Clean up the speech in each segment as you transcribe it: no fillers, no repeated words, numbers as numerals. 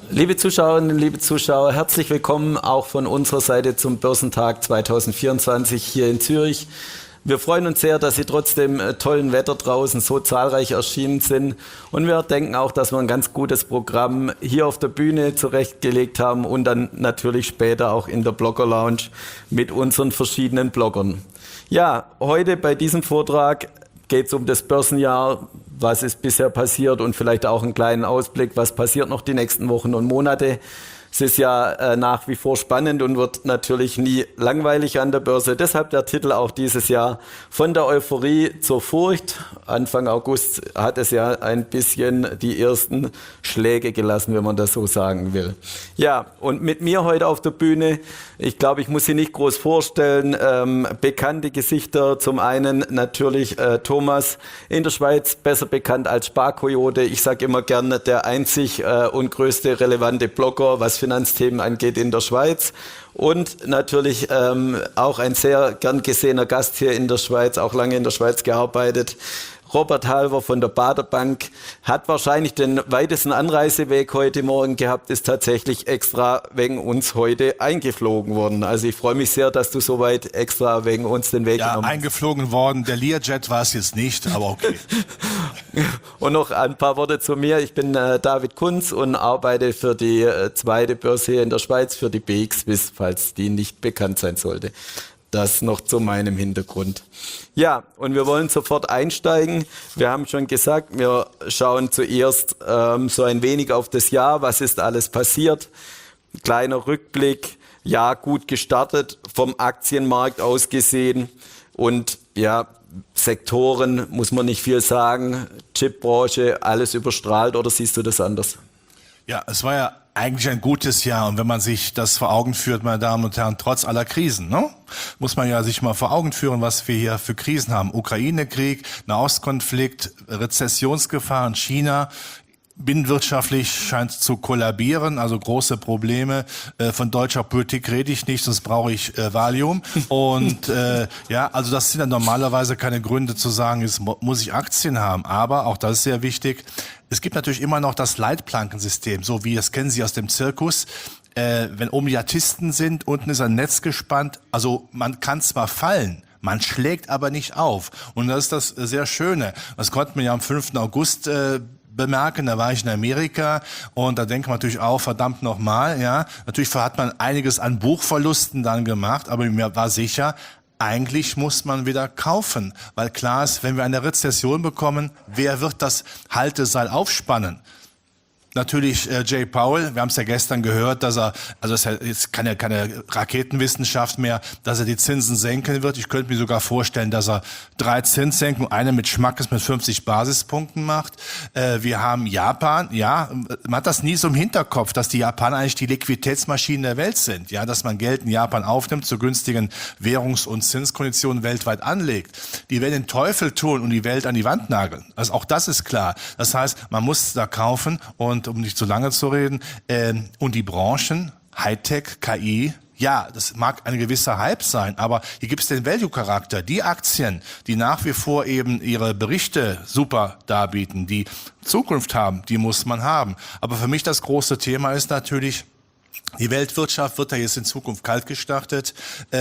Liebe Zuschauerinnen, liebe Zuschauer, herzlich willkommen auch von unserer Seite zum Börsentag 2024 hier in Zürich. Wir freuen uns sehr, dass Sie trotz dem tollen Wetter draußen so zahlreich erschienen sind. Und wir denken auch, dass wir ein ganz gutes Programm hier auf der Bühne zurechtgelegt haben und dann natürlich später auch in der Blogger Lounge mit unseren verschiedenen Bloggern. Ja, heute bei diesem Vortrag geht es um das Börsenjahr, was ist bisher passiert und vielleicht auch einen kleinen Ausblick, was passiert noch die nächsten Wochen und Monate. Es ist ja nach wie vor spannend und wird natürlich nie langweilig an der Börse. Deshalb der Titel auch dieses Jahr: Von der Euphorie zur Furcht. Anfang August hat es ja ein bisschen die ersten Schläge gelassen, wenn man das so sagen will. Ja, und mit mir heute auf der Bühne, ich glaube, ich muss Sie nicht groß vorstellen, bekannte Gesichter. Zum einen natürlich Thomas, in der Schweiz besser bekannt als Sparkoyote. Ich sage immer gerne der einzig und größte relevante Blogger, was Finanzthemen angeht in der Schweiz. Und natürlich auch ein sehr gern gesehener Gast hier in der Schweiz, auch lange in der Schweiz gearbeitet. Robert Halver von der Baader Bank hat wahrscheinlich den weitesten Anreiseweg heute Morgen gehabt, ist tatsächlich extra wegen uns heute eingeflogen worden. Also ich freue mich sehr, dass du soweit extra wegen uns den Weg genommen hast. Ja, eingeflogen worden. Der Learjet war es jetzt nicht, aber okay. Und noch ein paar Worte zu mir. Ich bin David Kunz und arbeite für die zweite Börse hier in der Schweiz, für die BXWIS, falls die nicht bekannt sein sollte. Das noch zu meinem Hintergrund. Ja, und wir wollen sofort einsteigen. Wir haben schon gesagt, wir schauen zuerst so ein wenig auf das Jahr. Was ist alles passiert? Kleiner Rückblick. Ja, gut gestartet, vom Aktienmarkt aus gesehen. Und ja, Sektoren muss man nicht viel sagen. Chipbranche, alles überstrahlt, oder siehst du das anders? Ja, es war ja eigentlich ein gutes Jahr. Und wenn man sich das vor Augen führt, meine Damen und Herren, trotz aller Krisen, ne, muss man ja sich mal vor Augen führen, was wir hier für Krisen haben. Ukraine-Krieg, Nahostkonflikt, Rezessionsgefahr in China. Binnenwirtschaftlich scheint zu kollabieren, also große Probleme. Von deutscher Politik rede ich nicht, sonst brauche ich Valium. Und ja, also das sind ja normalerweise keine Gründe zu sagen, jetzt muss ich Aktien haben. Aber, auch das ist sehr wichtig, es gibt natürlich immer noch das Leitplankensystem, so wie das kennen Sie aus dem Zirkus. Wenn oben die Artisten sind, unten ist ein Netz gespannt, also man kann zwar fallen, man schlägt aber nicht auf. Und das ist das sehr Schöne. Das konnten wir ja am 5. August bemerken, da war ich in Amerika und da denkt man natürlich auch, verdammt nochmal, ja. Natürlich hat man einiges an Buchverlusten dann gemacht, aber mir war sicher, eigentlich muss man wieder kaufen, weil klar ist, wenn wir eine Rezession bekommen, wer wird das Halteseil aufspannen? Natürlich Jay Powell, wir haben es ja gestern gehört, dass er, also das ist jetzt keine Raketenwissenschaft mehr, dass er die Zinsen senken wird. Ich könnte mir sogar vorstellen, dass er 3 Zinssenkungen, eine mit Schmackes mit 50 Basispunkten macht. Wir haben Japan, ja, man hat das nie so im Hinterkopf, dass die Japaner eigentlich die Liquiditätsmaschinen der Welt sind, ja, dass man Geld in Japan aufnimmt, zu günstigen Währungs- und Zinskonditionen weltweit anlegt. Die werden den Teufel tun und die Welt an die Wand nageln. Also auch das ist klar. Das heißt, man muss da kaufen und um nicht zu lange zu reden, und die Branchen, Hightech, KI, ja, das mag ein gewisser Hype sein, aber hier gibt es den Value-Charakter. Die Aktien, die nach wie vor eben ihre Berichte super darbieten, die Zukunft haben, die muss man haben. Aber für mich das große Thema ist natürlich, die Weltwirtschaft wird ja jetzt in Zukunft kalt gestartet,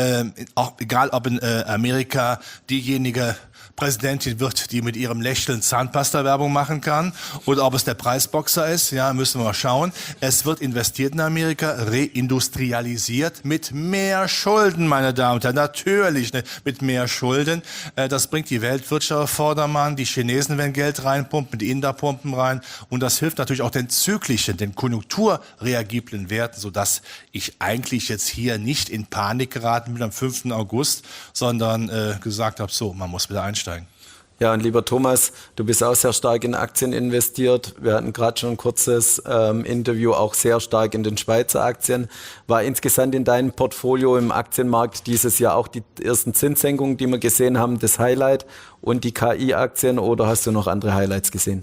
auch egal ob in Amerika diejenige Präsidentin wird, die mit ihrem Lächeln Zahnpasta-Werbung machen kann, oder ob es der Preisboxer ist, ja, müssen wir mal schauen. Es wird investiert in Amerika, reindustrialisiert mit mehr Schulden, meine Damen und Herren, natürlich mit mehr Schulden. Das bringt die Weltwirtschaft auf Vordermann, die Chinesen werden Geld reinpumpen, die Inder pumpen rein und das hilft natürlich auch den zyklischen, den konjunkturreagiblen Werten, sodass ich eigentlich jetzt hier nicht in Panik geraten bin am 5. August, sondern gesagt habe, so, man muss wieder einsteigen. Ja, und lieber Thomas, du bist auch sehr stark in Aktien investiert. Wir hatten gerade schon ein kurzes Interview, auch sehr stark in den Schweizer Aktien. War insgesamt in deinem Portfolio im Aktienmarkt dieses Jahr auch die ersten Zinssenkungen, die wir gesehen haben, das Highlight und die KI-Aktien, oder hast du noch andere Highlights gesehen?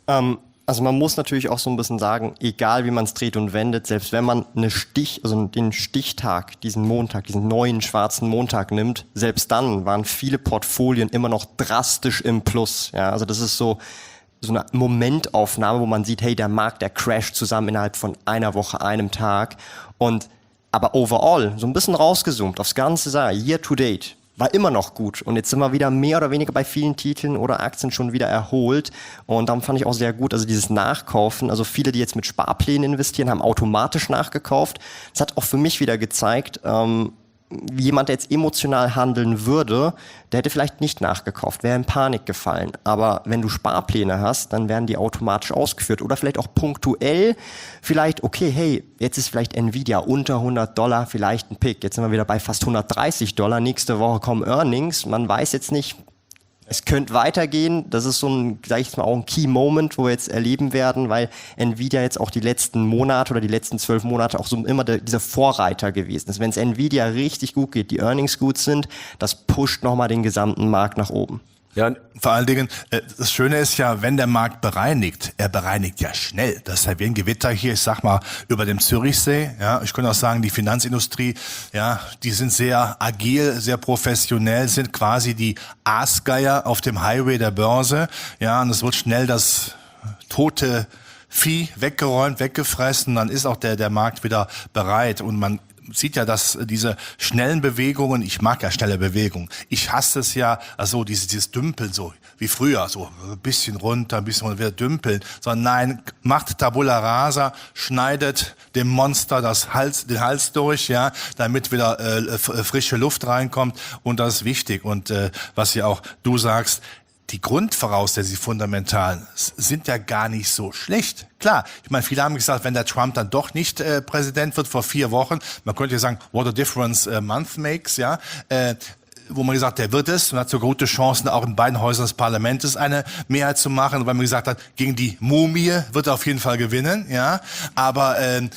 Also man muss natürlich auch so ein bisschen sagen, egal wie man es dreht und wendet, selbst wenn man den Stichtag, diesen Montag, diesen neuen schwarzen Montag nimmt, selbst dann waren viele Portfolien immer noch drastisch im Plus. Ja, also das ist so, so eine Momentaufnahme, wo man sieht, hey, der Markt, der crasht zusammen innerhalb von einer Woche, einem Tag. Aber overall, so ein bisschen rausgezoomt aufs ganze Jahr, year to date, war immer noch gut. Und jetzt sind wir wieder mehr oder weniger bei vielen Titeln oder Aktien schon wieder erholt. Und darum fand ich auch sehr gut, also dieses Nachkaufen. Also viele, die jetzt mit Sparplänen investieren, haben automatisch nachgekauft. Das hat auch für mich wieder gezeigt, jemand, der jetzt emotional handeln würde, der hätte vielleicht nicht nachgekauft, wäre in Panik gefallen. Aber wenn du Sparpläne hast, dann werden die automatisch ausgeführt. Oder vielleicht auch punktuell, vielleicht, okay, hey, jetzt ist vielleicht Nvidia unter $100, vielleicht ein Pick. Jetzt sind wir wieder bei fast $130. Nächste Woche kommen Earnings. Man weiß jetzt nicht, es könnte weitergehen. Das ist so ein, sag ich mal, auch ein Key Moment, wo wir jetzt erleben werden, weil Nvidia jetzt auch die letzten Monate oder die letzten 12 Monate auch so immer dieser Vorreiter gewesen ist. Wenn es Nvidia richtig gut geht, die Earnings gut sind, das pusht nochmal den gesamten Markt nach oben. Ja, vor allen Dingen, das Schöne ist ja, wenn der Markt bereinigt, er bereinigt ja schnell. Das ist halt wie ein Gewitter hier, ich sag mal, über dem Zürichsee. Ja, ich könnte auch sagen, die Finanzindustrie, ja, die sind sehr agil, sehr professionell, sind quasi die Aasgeier auf dem Highway der Börse. Ja, und es wird schnell das tote Vieh weggeräumt, weggefressen, dann ist auch der Markt wieder bereit und man sieht ja, dass diese schnellen Bewegungen, ich mag ja schnelle Bewegungen, ich hasse es ja, also dieses Dümpeln so, wie früher, so ein bisschen runter, wieder dümpeln, sondern nein, macht Tabula Rasa, schneidet dem Monster den Hals durch, ja, damit wieder frische Luft reinkommt und das ist wichtig und was ja auch du sagst, die Grundvoraussetzungen, die fundamentalen, sind ja gar nicht so schlecht. Klar, ich meine, viele haben gesagt, wenn der Trump dann doch nicht Präsident wird vor 4 Wochen, man könnte ja sagen, what a difference a month makes, ja, wo man gesagt hat, der wird es und hat so gute Chancen, auch in beiden Häusern des Parlaments eine Mehrheit zu machen, weil man gesagt hat, gegen die Mumie wird er auf jeden Fall gewinnen, ja, aber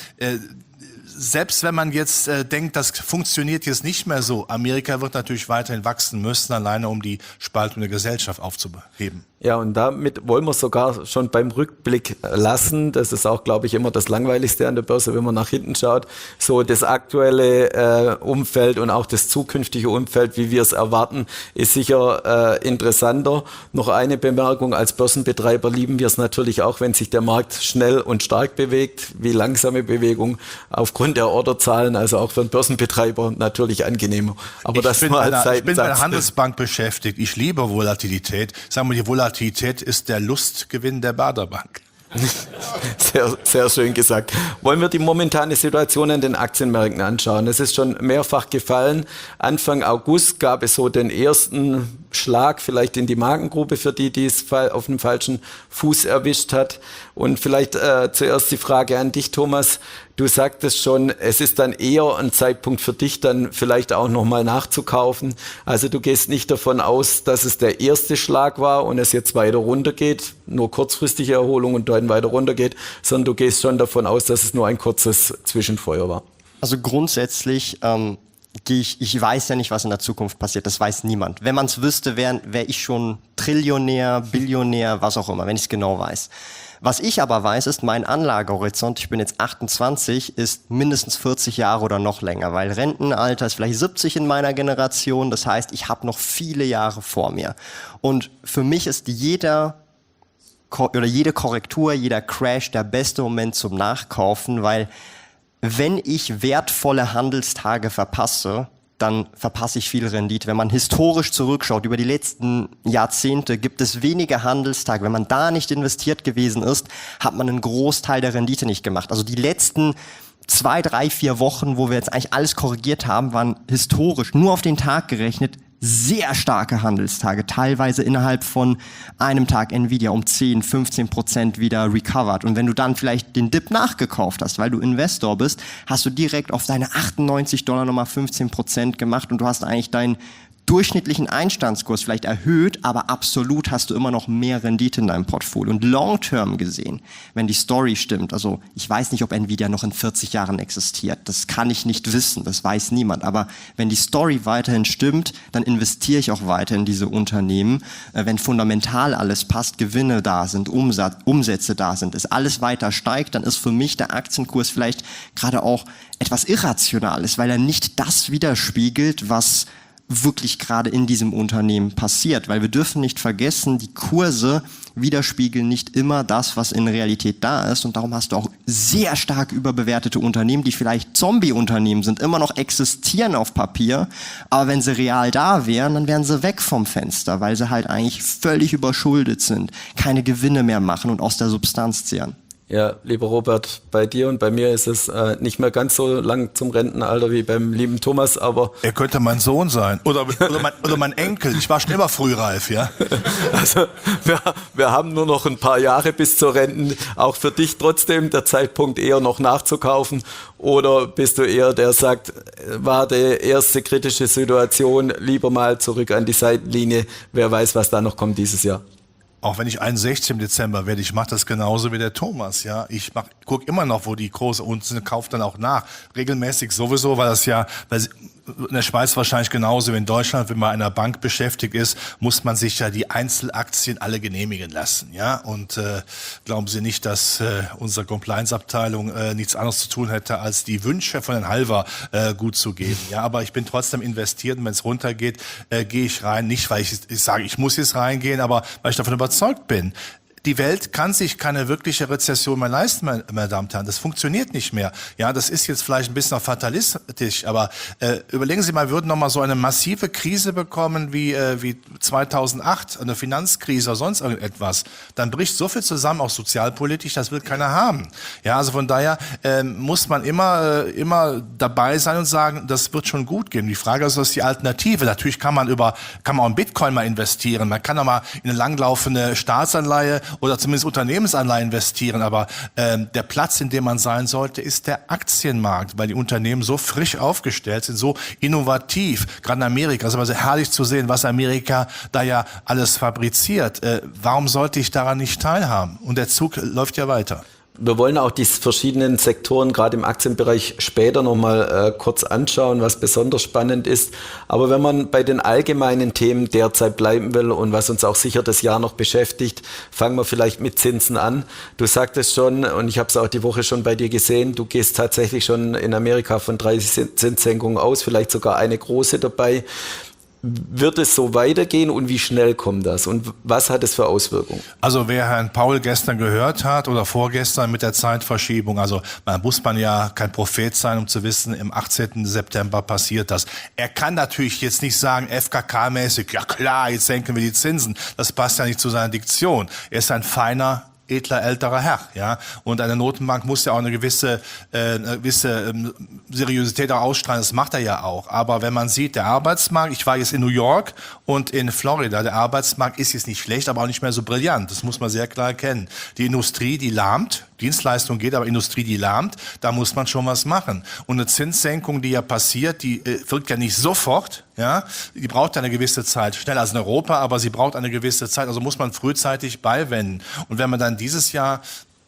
selbst wenn man jetzt denkt, das funktioniert jetzt nicht mehr so, Amerika wird natürlich weiterhin wachsen müssen, alleine um die Spaltung der Gesellschaft aufzuheben. Ja, und damit wollen wir sogar schon beim Rückblick lassen. Das ist auch, glaube ich, immer das Langweiligste an der Börse, wenn man nach hinten schaut. So das aktuelle Umfeld und auch das zukünftige Umfeld, wie wir es erwarten, ist sicher interessanter. Noch eine Bemerkung, als Börsenbetreiber lieben wir es natürlich auch, wenn sich der Markt schnell und stark bewegt, wie langsame Bewegung aufgrund der Orderzahlen, also auch für einen Börsenbetreiber natürlich angenehmer. Aber ich bin bei der Handelsbank beschäftigt. Ich liebe Volatilität. Sagen wir, die Volatilität ist der Lustgewinn der Baderbank. Sehr, sehr schön gesagt. Wollen wir die momentane Situation an den Aktienmärkten anschauen? Es ist schon mehrfach gefallen. Anfang August gab es so den ersten Schlag vielleicht in die Magengrube für die es auf dem falschen Fuß erwischt hat. Und vielleicht zuerst die Frage an dich, Thomas. Du sagtest schon, es ist dann eher ein Zeitpunkt für dich, dann vielleicht auch nochmal nachzukaufen. Also du gehst nicht davon aus, dass es der erste Schlag war und es jetzt weiter runtergeht, nur kurzfristige Erholung und dann weiter runtergeht, sondern du gehst schon davon aus, dass es nur ein kurzes Zwischenfeuer war. Also grundsätzlich ich weiß ja nicht, was in der Zukunft passiert, das weiß niemand. Wenn man es wüsste, wäre ich schon Trillionär, Billionär, was auch immer, wenn ich es genau weiß. Was ich aber weiß, ist, mein Anlagehorizont, ich bin jetzt 28, ist mindestens 40 Jahre oder noch länger, weil Rentenalter ist vielleicht 70 in meiner Generation, das heißt, ich habe noch viele Jahre vor mir. Und für mich ist jede Korrektur, jeder Crash der beste Moment zum Nachkaufen, weil wenn ich wertvolle Handelstage verpasse, dann verpasse ich viel Rendite. Wenn man historisch zurückschaut, über die letzten Jahrzehnte gibt es wenige Handelstage. Wenn man da nicht investiert gewesen ist, hat man einen Großteil der Rendite nicht gemacht. Also die letzten 2, 3, 4 Wochen, wo wir jetzt eigentlich alles korrigiert haben, waren historisch nur auf den Tag gerechnet sehr starke Handelstage, teilweise innerhalb von einem Tag Nvidia um 10-15% wieder recovered. Und wenn du dann vielleicht den Dip nachgekauft hast, weil du Investor bist, hast du direkt auf deine $98 nochmal 15% gemacht und du hast eigentlich deinen durchschnittlichen Einstandskurs vielleicht erhöht, aber absolut hast du immer noch mehr Rendite in deinem Portfolio. Und long-term gesehen, wenn die Story stimmt, also ich weiß nicht, ob Nvidia noch in 40 Jahren existiert, das kann ich nicht wissen, das weiß niemand, aber wenn die Story weiterhin stimmt, dann investiere ich auch weiter in diese Unternehmen. Wenn fundamental alles passt, Gewinne da sind, Umsätze da sind, es alles weiter steigt, dann ist für mich der Aktienkurs vielleicht gerade auch etwas Irrationales, weil er nicht das widerspiegelt, was wirklich gerade in diesem Unternehmen passiert, weil wir dürfen nicht vergessen, die Kurse widerspiegeln nicht immer das, was in Realität da ist, und darum hast du auch sehr stark überbewertete Unternehmen, die vielleicht Zombie-Unternehmen sind, immer noch existieren auf Papier, aber wenn sie real da wären, dann wären sie weg vom Fenster, weil sie halt eigentlich völlig überschuldet sind, keine Gewinne mehr machen und aus der Substanz zehren. Ja, lieber Robert, bei dir und bei mir ist es nicht mehr ganz so lang zum Rentenalter wie beim lieben Thomas, aber... Er könnte mein Sohn sein oder mein Enkel. Ich war schon immer frühreif, ja. Also wir haben nur noch ein paar Jahre bis zur Renten. Auch für dich trotzdem der Zeitpunkt eher noch nachzukaufen, oder bist du eher der sagt, war die erste kritische Situation, lieber mal zurück an die Seitenlinie, wer weiß, was da noch kommt dieses Jahr? Auch wenn ich 61 im Dezember werde, ich mache das genauso wie der Thomas, ja. Ich gucke immer noch, wo die Kurse unten sind, kaufe dann auch nach. Regelmäßig sowieso, weil in der Schweiz wahrscheinlich genauso wie in Deutschland, wenn man in einer Bank beschäftigt ist, muss man sich ja die Einzelaktien alle genehmigen lassen, ja. Und glauben Sie nicht, dass unsere Compliance-Abteilung nichts anderes zu tun hätte, als die Wünsche von Herrn Halver gut zu geben, ja. Aber ich bin trotzdem investiert, und wenn es runtergeht, gehe ich rein. Nicht, weil ich sage, ich muss jetzt reingehen, aber weil ich davon überzeugt bin. Die Welt kann sich keine wirkliche Rezession mehr leisten, meine Damen und Herren. Das funktioniert nicht mehr. Ja, das ist jetzt vielleicht ein bisschen fatalistisch, aber überlegen Sie mal, wir würden noch mal so eine massive Krise bekommen wie 2008, eine Finanzkrise oder sonst irgendetwas. Dann bricht so viel zusammen, auch sozialpolitisch, das will keiner haben. Ja, also von daher muss man immer dabei sein und sagen, das wird schon gut gehen. Die Frage ist, was ist die Alternative? Natürlich kann man auch in Bitcoin mal investieren. Man kann auch mal in eine langlaufende Staatsanleihe oder zumindest Unternehmensanleihen investieren, aber der Platz, in dem man sein sollte, ist der Aktienmarkt, weil die Unternehmen so frisch aufgestellt sind, so innovativ, gerade in Amerika. Es ist aber sehr herrlich zu sehen, was Amerika da ja alles fabriziert. Warum sollte ich daran nicht teilhaben? Und der Zug läuft ja weiter. Wir wollen auch die verschiedenen Sektoren gerade im Aktienbereich später nochmal kurz anschauen, was besonders spannend ist. Aber wenn man bei den allgemeinen Themen derzeit bleiben will und was uns auch sicher das Jahr noch beschäftigt, fangen wir vielleicht mit Zinsen an. Du sagtest schon, und ich habe es auch die Woche schon bei dir gesehen, du gehst tatsächlich schon in Amerika von 3 Zinssenkungen aus, vielleicht sogar eine große dabei. Wird es so weitergehen und wie schnell kommt das und was hat es für Auswirkungen? Also wer Herrn Paul gestern gehört hat oder vorgestern mit der Zeitverschiebung, also muss man ja kein Prophet sein, um zu wissen, im 18. September passiert das. Er kann natürlich jetzt nicht sagen, FKK-mäßig, ja klar, jetzt senken wir die Zinsen. Das passt ja nicht zu seiner Diktion. Er ist ein feiner, edler, älterer Herr, ja. Und eine Notenbank muss ja auch eine gewisse Seriosität auch ausstrahlen. Das macht er ja auch. Aber wenn man sieht, der Arbeitsmarkt, ich war jetzt in New York und in Florida, der Arbeitsmarkt ist jetzt nicht schlecht, aber auch nicht mehr so brillant. Das muss man sehr klar erkennen. Die Industrie, die lahmt. Dienstleistung geht, aber Industrie, die lahmt. Da muss man schon was machen. Und eine Zinssenkung, die ja passiert, die wirkt ja nicht sofort, ja. Die braucht ja eine gewisse Zeit. Schneller als in Europa, aber sie braucht eine gewisse Zeit. Also muss man frühzeitig beiwenden. Und wenn man dann dieses Jahr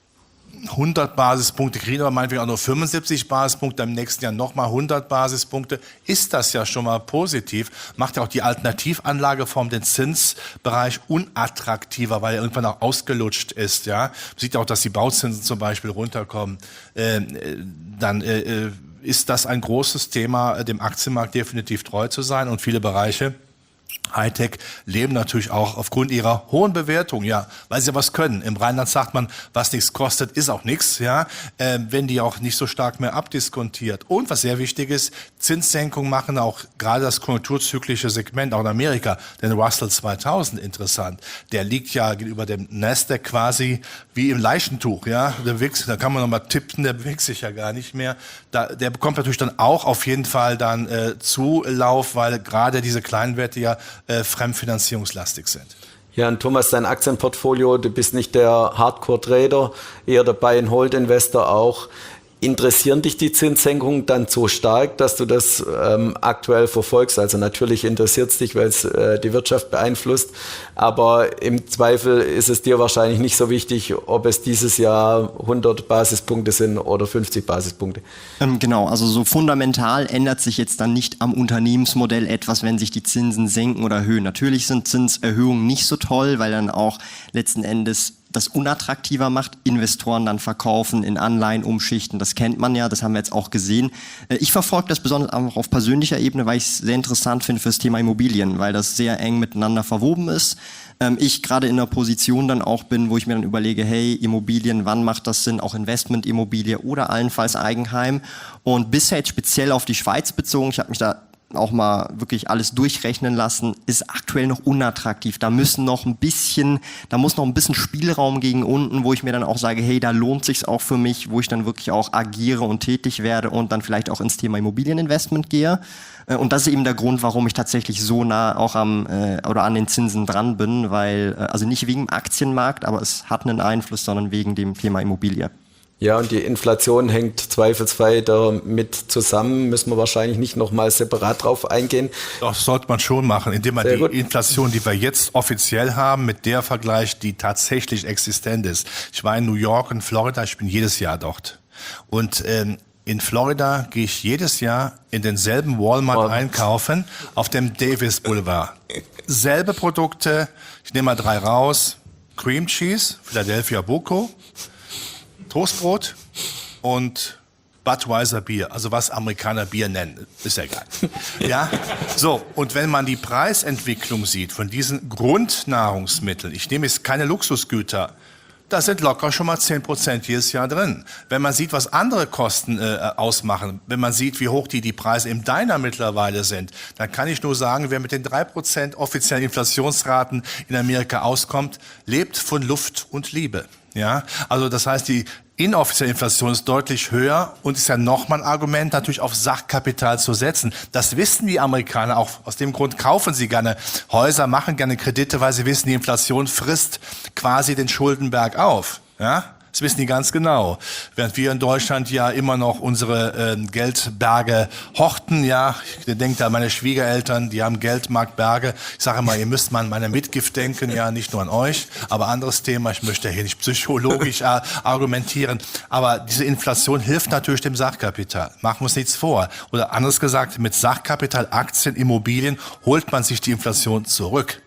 100 Basispunkte kriegen, aber meinetwegen auch nur 75 Basispunkte, im nächsten Jahr nochmal 100 Basispunkte, ist das ja schon mal positiv. Macht ja auch die Alternativanlageform den Zinsbereich unattraktiver, weil er irgendwann auch ausgelutscht ist. Ja, man sieht ja auch, dass die Bauzinsen zum Beispiel runterkommen. Dann ist das ein großes Thema, dem Aktienmarkt definitiv treu zu sein, und viele Bereiche Hightech leben natürlich auch aufgrund ihrer hohen Bewertung, ja, weil sie ja was können. Im Rheinland sagt man, was nichts kostet, ist auch nichts, ja, wenn die auch nicht so stark mehr abdiskontiert. Und was sehr wichtig ist, Zinssenkungen machen auch gerade das konjunkturzyklische Segment, auch in Amerika, den Russell 2000 interessant. Der liegt ja gegenüber dem Nasdaq quasi wie im Leichentuch, ja, der WIX, da kann man nochmal tippen, der bewegt sich ja gar nicht mehr. Der bekommt natürlich dann auch auf jeden Fall dann Zulauf, weil gerade diese kleinen Werte ja fremdfinanzierungslastig sind. Ja, und Thomas, dein Aktienportfolio, du bist nicht der Hardcore-Trader, eher der Buy-and-Hold-Investor auch. Interessieren dich die Zinssenkungen dann so stark, dass du das aktuell verfolgst? Also natürlich interessiert es dich, weil es die Wirtschaft beeinflusst, aber im Zweifel ist es dir wahrscheinlich nicht so wichtig, ob es dieses Jahr 100 Basispunkte sind oder 50 Basispunkte. Genau, also so fundamental ändert sich jetzt dann nicht am Unternehmensmodell etwas, wenn sich die Zinsen senken oder erhöhen. Natürlich sind Zinserhöhungen nicht so toll, weil dann auch letzten Endes das unattraktiver macht, Investoren dann verkaufen, in Anleihen umschichten, das kennt man ja, das haben wir jetzt auch gesehen. Ich verfolge das besonders auch auf persönlicher Ebene, weil ich es sehr interessant finde für das Thema Immobilien, weil das sehr eng miteinander verwoben ist. Ich gerade in einer Position dann auch bin, wo ich mir dann überlege, hey, Immobilien, wann macht das Sinn, auch Investmentimmobilie oder allenfalls Eigenheim. Und bisher jetzt speziell auf die Schweiz bezogen, ich habe mich da auch mal wirklich alles durchrechnen lassen, ist aktuell noch unattraktiv. Da muss noch ein bisschen Spielraum gegen unten, wo ich mir dann auch sage, hey, da lohnt sich's auch für mich, wo ich dann wirklich auch agiere und tätig werde und dann vielleicht auch ins Thema Immobilieninvestment gehe. Und das ist eben der Grund, warum ich tatsächlich so nah auch an den Zinsen dran bin, weil, also nicht wegen dem Aktienmarkt, aber es hat einen Einfluss, sondern wegen dem Thema Immobilie. Ja, und die Inflation hängt zweifelsfrei damit zusammen, müssen wir wahrscheinlich nicht nochmal separat drauf eingehen. Das sollte man schon machen, indem man die Inflation, die wir jetzt offiziell haben, mit der vergleicht, die tatsächlich existent ist. Ich war in New York und Florida, ich bin jedes Jahr dort. Und in Florida gehe ich jedes Jahr in denselben Walmart einkaufen auf dem Davis Boulevard. Selbe Produkte, ich nehme mal 3 raus, Cream Cheese, Philadelphia Boko, Toastbrot und Budweiser Bier, also was Amerikaner Bier nennen, ist ja egal. Ja, so, und wenn man die Preisentwicklung sieht von diesen Grundnahrungsmitteln, ich nehme jetzt keine Luxusgüter, da sind locker schon mal 10% jedes Jahr drin. Wenn man sieht, was andere Kosten ausmachen, wenn man sieht, wie hoch die Preise im Diner mittlerweile sind, dann kann ich nur sagen, wer mit den 3% offiziellen Inflationsraten in Amerika auskommt, lebt von Luft und Liebe. Ja, also das heißt, die inoffizielle Inflation ist deutlich höher und ist ja nochmal ein Argument, natürlich auf Sachkapital zu setzen. Das wissen die Amerikaner auch. Aus dem Grund kaufen sie gerne Häuser, machen gerne Kredite, weil sie wissen, die Inflation frisst quasi den Schuldenberg auf. Ja? Das wissen die ganz genau. Während wir in Deutschland ja immer noch unsere Geldberge horten, ja, ich denke da an meine Schwiegereltern, die haben Geldmarktberge. Ich sage immer, ihr müsst mal an meine Mitgift denken, ja, nicht nur an euch, aber anderes Thema, ich möchte hier nicht psychologisch argumentieren, aber diese Inflation hilft natürlich dem Sachkapital. Machen wir uns nichts vor. Oder anders gesagt, mit Sachkapital, Aktien, Immobilien holt man sich die Inflation zurück.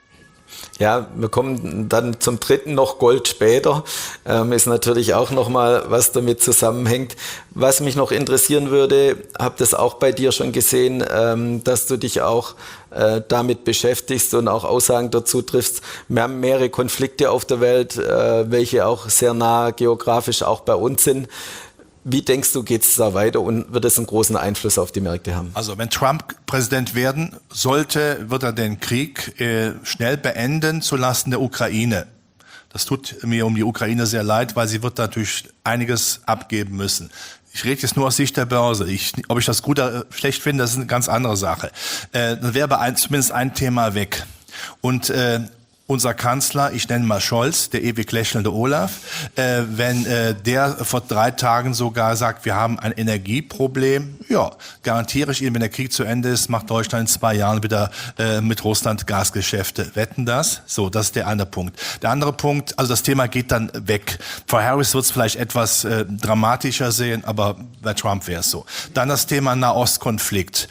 Ja, wir kommen dann zum dritten noch Gold später. Ist natürlich auch nochmal, was damit zusammenhängt. Was mich noch interessieren würde, habe das auch bei dir schon gesehen, dass du dich auch damit beschäftigst und auch Aussagen dazu triffst. Wir haben mehrere Konflikte auf der Welt, welche auch sehr nah geografisch auch bei uns sind. Wie denkst du, geht es da weiter und wird es einen großen Einfluss auf die Märkte haben? Also wenn Trump Präsident werden sollte, wird er den Krieg schnell beenden zulasten der Ukraine. Das tut mir um die Ukraine sehr leid, weil sie wird natürlich einiges abgeben müssen. Ich rede jetzt nur aus Sicht der Börse. Ob ich das gut oder schlecht finde, das ist eine ganz andere Sache. Dann wäre aber zumindest ein Thema weg. Und unser Kanzler, ich nenne mal Scholz, der ewig lächelnde Olaf, wenn der vor 3 Tagen sogar sagt, wir haben ein Energieproblem, ja, garantiere ich Ihnen, wenn der Krieg zu Ende ist, macht Deutschland in 2 Jahren wieder mit Russland Gasgeschäfte. Wetten das? So, das ist der eine Punkt. Der andere Punkt, also das Thema geht dann weg. Frau Harris wird es vielleicht etwas dramatischer sehen, aber bei Trump wäre es so. Dann das Thema Nahostkonflikt.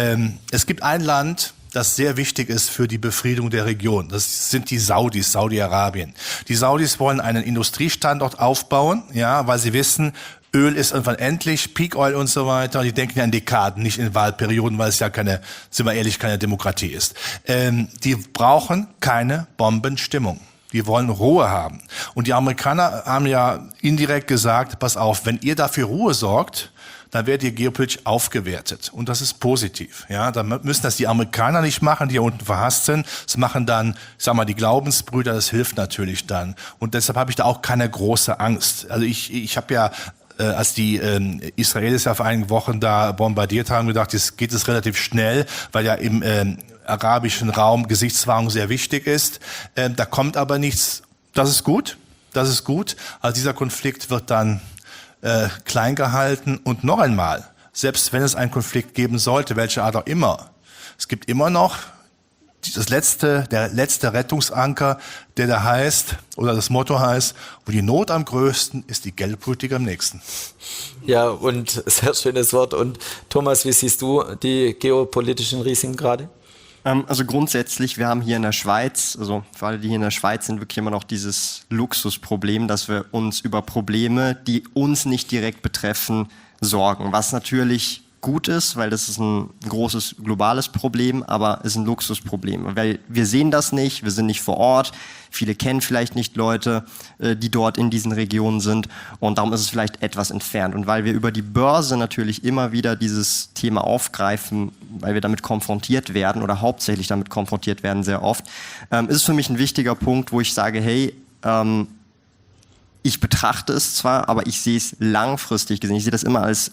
Es gibt ein Land, das sehr wichtig ist für die Befriedung der Region. Das sind die Saudis, Saudi-Arabien. Die Saudis wollen einen Industriestandort aufbauen, ja, weil sie wissen, Öl ist irgendwann endlich, Peak Oil und so weiter. Und die denken ja in Dekaden, nicht in Wahlperioden, weil es ja keine, sind wir ehrlich, keine Demokratie ist. Die brauchen keine Bombenstimmung. Die wollen Ruhe haben. Und die Amerikaner haben ja indirekt gesagt, pass auf, wenn ihr dafür Ruhe sorgt, dann werdet ihr geopolitisch aufgewertet. Und das ist positiv. Ja, dann müssen das die Amerikaner nicht machen, die hier unten verhasst sind. Das machen dann, ich sag mal, die Glaubensbrüder, das hilft natürlich dann. Und deshalb habe ich da auch keine große Angst. Also ich habe ja, als die Israelis ja vor einigen Wochen da bombardiert haben, gedacht, jetzt geht es relativ schnell, weil ja im arabischen Raum Gesichtswahrung sehr wichtig ist. Da kommt aber nichts. Das ist gut. Das ist gut. Also dieser Konflikt wird dann klein gehalten. Und noch einmal, selbst wenn es einen Konflikt geben sollte, welche Art auch immer, es gibt immer noch der letzte Rettungsanker, der da heißt, oder das Motto heißt, wo die Not am größten ist, die Geldpolitik am nächsten. Ja, und sehr schönes Wort. Und Thomas, wie siehst du die geopolitischen Risiken gerade? Also grundsätzlich, wir haben hier in der Schweiz, also für alle, die hier in der Schweiz sind, wirklich immer noch dieses Luxusproblem, dass wir uns über Probleme, die uns nicht direkt betreffen, sorgen. Was natürlich gut ist, weil das ist ein großes globales Problem, aber es ist ein Luxusproblem, weil wir sehen das nicht, wir sind nicht vor Ort, viele kennen vielleicht nicht Leute, die dort in diesen Regionen sind und darum ist es vielleicht etwas entfernt. Und weil wir über die Börse natürlich immer wieder dieses Thema aufgreifen, weil wir damit konfrontiert werden oder hauptsächlich damit konfrontiert werden sehr oft, ist es für mich ein wichtiger Punkt, wo ich sage, hey, ich betrachte es zwar, aber ich sehe es langfristig gesehen. Ich sehe das immer als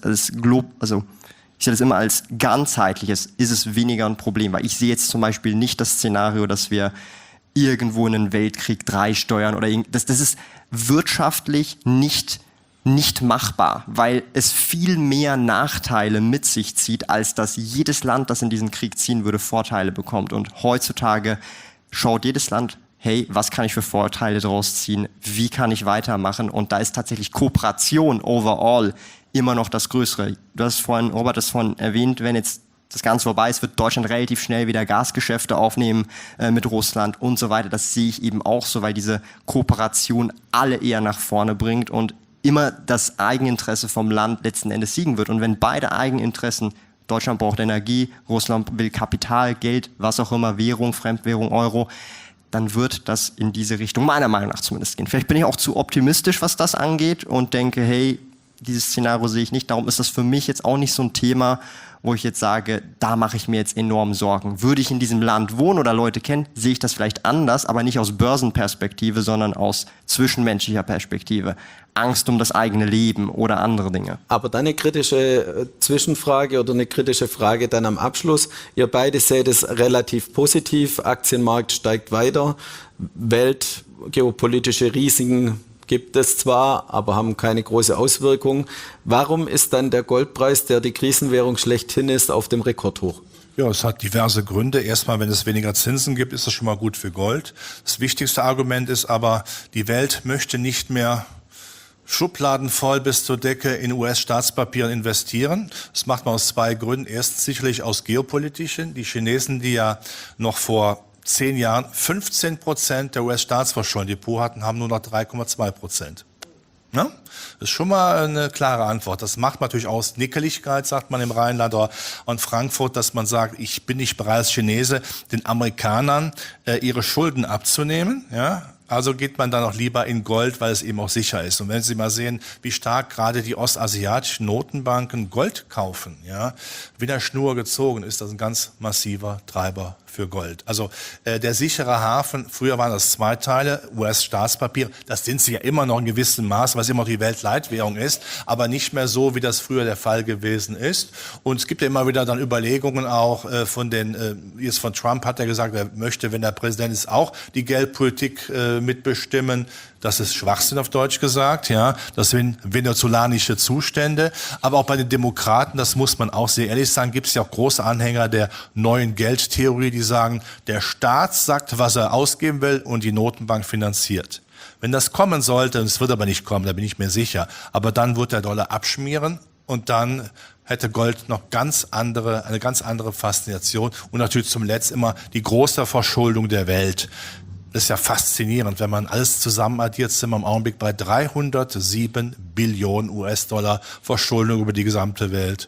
ich sehe das immer als ganzheitliches, ist es weniger ein Problem. Weil ich sehe jetzt zum Beispiel nicht das Szenario, dass wir irgendwo in einen Weltkrieg 3 steuern oder das ist wirtschaftlich nicht machbar, weil es viel mehr Nachteile mit sich zieht, als dass jedes Land, das in diesen Krieg ziehen würde, Vorteile bekommt. Und heutzutage schaut jedes Land, hey, was kann ich für Vorteile daraus ziehen? Wie kann ich weitermachen? Und da ist tatsächlich Kooperation overall immer noch das Größere. Robert hat es vorhin erwähnt, wenn jetzt das Ganze vorbei ist, wird Deutschland relativ schnell wieder Gasgeschäfte aufnehmen mit Russland und so weiter. Das sehe ich eben auch so, weil diese Kooperation alle eher nach vorne bringt und immer das Eigeninteresse vom Land letzten Endes siegen wird. Und wenn beide Eigeninteressen, Deutschland braucht Energie, Russland will Kapital, Geld, was auch immer, Währung, Fremdwährung, Euro, dann wird das in diese Richtung meiner Meinung nach zumindest gehen. Vielleicht bin ich auch zu optimistisch, was das angeht und denke, hey, dieses Szenario sehe ich nicht. Darum ist das für mich jetzt auch nicht so ein Thema, wo ich jetzt sage, da mache ich mir jetzt enorm Sorgen. Würde ich in diesem Land wohnen oder Leute kennen, sehe ich das vielleicht anders, aber nicht aus Börsenperspektive, sondern aus zwischenmenschlicher Perspektive. Angst um das eigene Leben oder andere Dinge. Aber dann eine kritische Zwischenfrage oder eine kritische Frage dann am Abschluss. Ihr beide seht es relativ positiv. Aktienmarkt steigt weiter. Weltgeopolitische Risiken gibt es zwar, aber haben keine große Auswirkung. Warum ist dann der Goldpreis, der die Krisenwährung schlechthin ist, auf dem Rekordhoch? Ja, es hat diverse Gründe. Erstmal, wenn es weniger Zinsen gibt, ist das schon mal gut für Gold. Das wichtigste Argument ist aber, die Welt möchte nicht mehr Schubladen voll bis zur Decke in US-Staatspapieren investieren. Das macht man aus 2 Gründen. Erstens sicherlich aus geopolitischen. Die Chinesen, die ja noch vor 10 Jahren 15% der US-Staatsverschuldung im Depot hatten, haben nur noch 3,2%. Ja? Das ist schon mal eine klare Antwort. Das macht natürlich aus Nickeligkeit, sagt man im Rheinland oder in Frankfurt, dass man sagt, ich bin nicht bereit als Chinese, den Amerikanern ihre Schulden abzunehmen. Ja? Also geht man dann auch lieber in Gold, weil es eben auch sicher ist. Und wenn Sie mal sehen, wie stark gerade die ostasiatischen Notenbanken Gold kaufen, ja, wie der Schnur gezogen, ist das ein ganz massiver Treiber für Gold. Also der sichere Hafen, früher waren das 2 Teile, US-Staatspapier, das sind sie ja immer noch in gewissem Maß, weil es immer noch die Weltleitwährung ist, aber nicht mehr so, wie das früher der Fall gewesen ist. Und es gibt ja immer wieder dann Überlegungen auch jetzt von Trump hat er gesagt, er möchte, wenn er Präsident ist, auch die Geldpolitik mitbestimmen. Das ist Schwachsinn auf Deutsch gesagt, ja. Das sind venezolanische Zustände. Aber auch bei den Demokraten, das muss man auch sehr ehrlich sagen, gibt es ja auch große Anhänger der neuen Geldtheorie, die sagen, der Staat sagt, was er ausgeben will und die Notenbank finanziert. Wenn das kommen sollte, und es wird aber nicht kommen, da bin ich mir sicher, aber dann wird der Dollar abschmieren und dann hätte Gold noch eine ganz andere Faszination und natürlich zum Letzten immer die große Verschuldung der Welt. Das ist ja faszinierend, wenn man alles zusammen addiert, sind wir im Augenblick bei 307 Billionen US-Dollar Verschuldung über die gesamte Welt.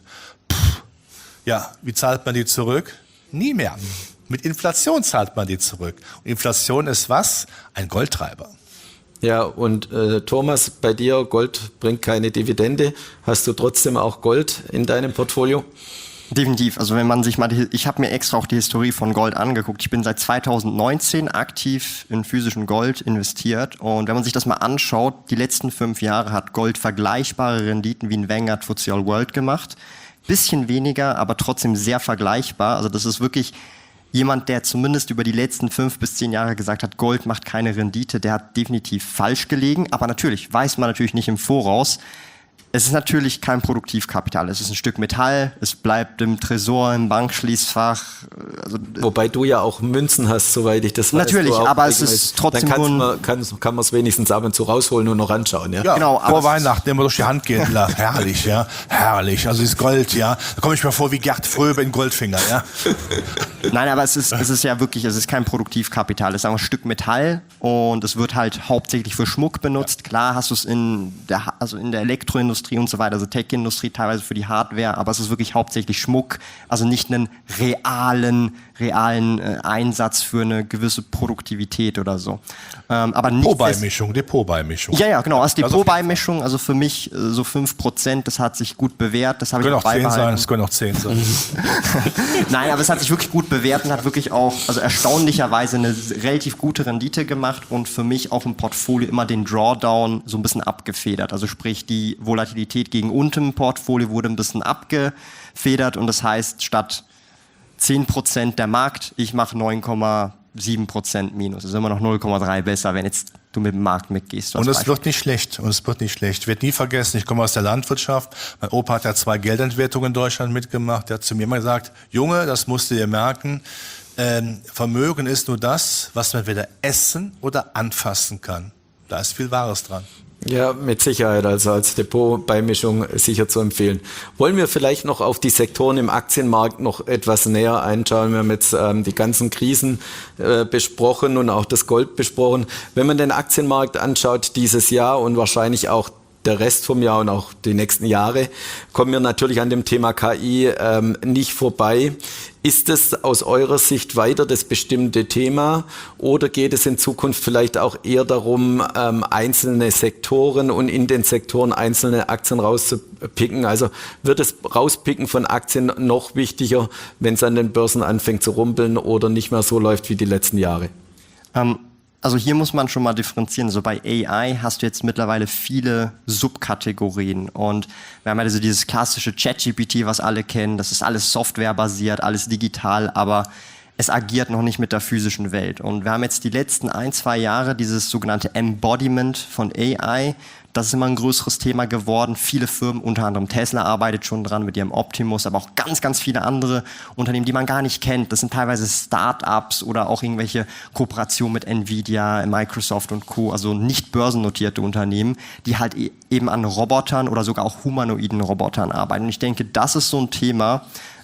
Ja, wie zahlt man die zurück? Nie mehr. Mit Inflation zahlt man die zurück. Und Inflation ist was? Ein Goldtreiber. Ja, und Thomas, bei dir, Gold bringt keine Dividende. Hast du trotzdem auch Gold in deinem Portfolio? Definitiv. Also wenn man sich mal, ich habe mir extra auch die Historie von Gold angeguckt. Ich bin seit 2019 aktiv in physischen Gold investiert. Und wenn man sich das mal anschaut, die letzten 5 Jahre hat Gold vergleichbare Renditen wie ein Vanguard FTSE All World gemacht. Bisschen weniger, aber trotzdem sehr vergleichbar. Also das ist wirklich jemand, der zumindest über die letzten 5 bis 10 Jahre gesagt hat, Gold macht keine Rendite. Der hat definitiv falsch gelegen. Aber natürlich weiß man natürlich nicht im Voraus, Es ist natürlich kein Produktivkapital. Es ist ein Stück Metall, es bleibt im Tresor, im Bankschließfach. Also Wobei du ja auch Münzen hast, soweit ich das weiß. natürlich, aber es ist trotzdem dann kann man es wenigstens ab und zu rausholen und noch anschauen. Ja, Ja, genau, vor aber Weihnachten immer durch die Hand geht. Herrlich, ja. Herrlich. Also dieses Gold, ja. Da komme ich mir vor wie Gerd Fröbe in Goldfinger, ja. Nein, aber es ist ja wirklich, es ist kein Produktivkapital. Es ist einfach ein Stück Metall und es wird halt hauptsächlich für Schmuck benutzt. Klar hast du es in der Elektroindustrie und so weiter, also Tech-Industrie teilweise für die Hardware, aber es ist wirklich hauptsächlich Schmuck, also nicht einen realen Einsatz für eine gewisse Produktivität oder so. Aber Depotbeimischung. Ja, genau, als Depotbeimischung, also für mich so 5%, das hat sich gut bewährt. Das habe ich Können auch auch 10 sein, beibehalten. es können auch 10 sein. Nein, aber es hat sich wirklich gut bewährt und hat wirklich auch, also erstaunlicherweise eine relativ gute Rendite gemacht und für mich auch im Portfolio immer den Drawdown so ein bisschen abgefedert. Also sprich, die Volatilität gegen unten im Portfolio wurde ein bisschen abgefedert und das heißt, statt 10% der Markt, ich mache 9,7% minus. Das ist immer noch 0,3 besser, wenn jetzt du mit dem Markt mitgehst. Und es wird nicht schlecht. Ich werde nie vergessen, ich komme aus der Landwirtschaft. Mein Opa hat ja 2 Geldentwertungen in Deutschland mitgemacht. Der hat zu mir immer gesagt, Junge, das musst du dir merken, Vermögen ist nur das, was man weder essen oder anfassen kann. Da ist viel Wahres dran. Ja, mit Sicherheit, also als Depotbeimischung sicher zu empfehlen. Wollen wir vielleicht noch auf die Sektoren im Aktienmarkt noch etwas näher einschauen? Wir haben jetzt die ganzen Krisen besprochen und auch das Gold besprochen. Wenn man den Aktienmarkt anschaut dieses Jahr und wahrscheinlich auch der Rest vom Jahr und auch die nächsten Jahre, kommen wir natürlich an dem Thema KI nicht vorbei. Ist es aus eurer Sicht weiter das bestimmte Thema oder geht es in Zukunft vielleicht auch eher darum, einzelne Sektoren und in den Sektoren einzelne Aktien rauszupicken? Also wird das Rauspicken von Aktien noch wichtiger, wenn es an den Börsen anfängt zu rumpeln oder nicht mehr so läuft wie die letzten Jahre? Also hier muss man schon mal differenzieren. So bei AI hast du jetzt mittlerweile viele Subkategorien und wir haben also dieses klassische ChatGPT, was alle kennen. Das ist alles softwarebasiert, alles digital, aber es agiert noch nicht mit der physischen Welt. Und wir haben jetzt die letzten 1-2 Jahre dieses sogenannte Embodiment von AI. Das ist immer ein größeres Thema geworden. Viele Firmen, unter anderem Tesla, arbeitet schon dran mit ihrem Optimus, aber auch ganz, ganz viele andere Unternehmen, die man gar nicht kennt. Das sind teilweise Start-ups oder auch irgendwelche Kooperationen mit Nvidia, Microsoft und Co., also nicht börsennotierte Unternehmen, die halt eben an Robotern oder sogar auch humanoiden Robotern arbeiten. Und ich denke, das ist so ein Thema,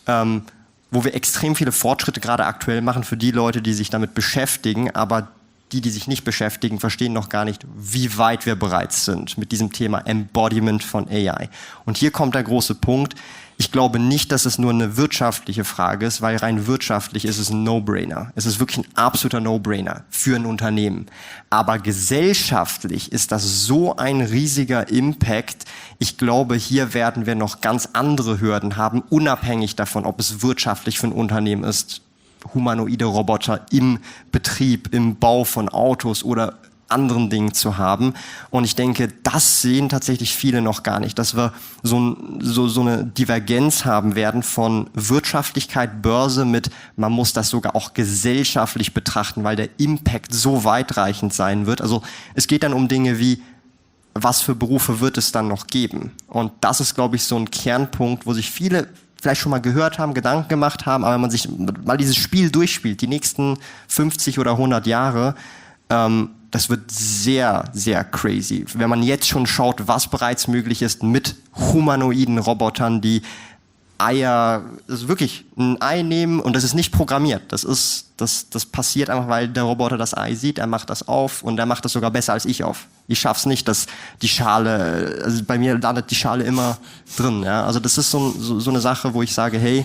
wo wir extrem viele Fortschritte gerade aktuell machen für die Leute, die sich damit beschäftigen, aber die sich nicht beschäftigen, verstehen noch gar nicht, wie weit wir bereits sind mit diesem Thema Embodiment von AI. Und hier kommt der große Punkt. Ich glaube nicht, dass es nur eine wirtschaftliche Frage ist, weil rein wirtschaftlich ist es ein No-Brainer. Es ist wirklich ein absoluter No-Brainer für ein Unternehmen. Aber gesellschaftlich ist das so ein riesiger Impact. Ich glaube, hier werden wir noch ganz andere Hürden haben, unabhängig davon, ob es wirtschaftlich für ein Unternehmen ist, humanoide Roboter im Betrieb, im Bau von Autos oder anderen Dingen zu haben. Und ich denke, das sehen tatsächlich viele noch gar nicht, dass wir so eine Divergenz haben werden von Wirtschaftlichkeit, Börse mit, man muss das sogar auch gesellschaftlich betrachten, weil der Impact so weitreichend sein wird. Also es geht dann um Dinge wie, was für Berufe wird es dann noch geben? Und das ist, glaube ich, so ein Kernpunkt, wo sich viele vielleicht schon mal gehört haben, Gedanken gemacht haben, aber wenn man sich mal dieses Spiel durchspielt, die nächsten 50 oder 100 Jahre, das wird sehr, sehr crazy. Wenn man jetzt schon schaut, was bereits möglich ist mit humanoiden Robotern, die Eier, also wirklich ein Ei nehmen und das ist nicht programmiert. Das passiert einfach, weil der Roboter das Ei sieht, er macht das auf und er macht das sogar besser als ich auf. Ich schaff's nicht, dass die Schale, also bei mir landet die Schale immer drin. Ja? Also das ist so eine Sache, wo ich sage, hey,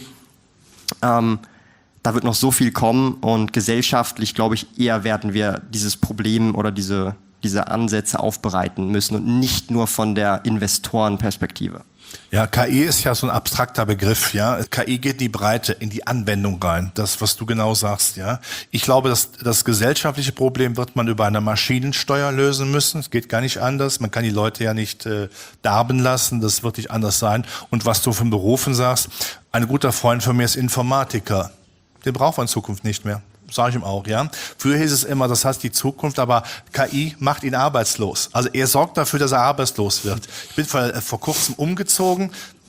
da wird noch so viel kommen und gesellschaftlich, glaube ich, eher werden wir dieses Problem oder diese Ansätze aufbereiten müssen und nicht nur von der Investorenperspektive. Ja, KI ist ja so ein abstrakter Begriff, ja. KI geht in die Breite, in die Anwendung rein. Das, was du genau sagst, ja. Ich glaube, dass das gesellschaftliche Problem wird man über eine Maschinensteuer lösen müssen. Es geht gar nicht anders. Man kann die Leute ja nicht darben lassen. Das wird nicht anders sein. Und was du von Berufen sagst, ein guter Freund von mir ist Informatiker. Den braucht man in Zukunft nicht mehr. sage ich ihm auch, ja. Früher hieß es immer, das heißt die Zukunft, aber KI macht ihn arbeitslos. Also er sorgt dafür, dass er arbeitslos wird. Ich bin vor kurzem umgezogen.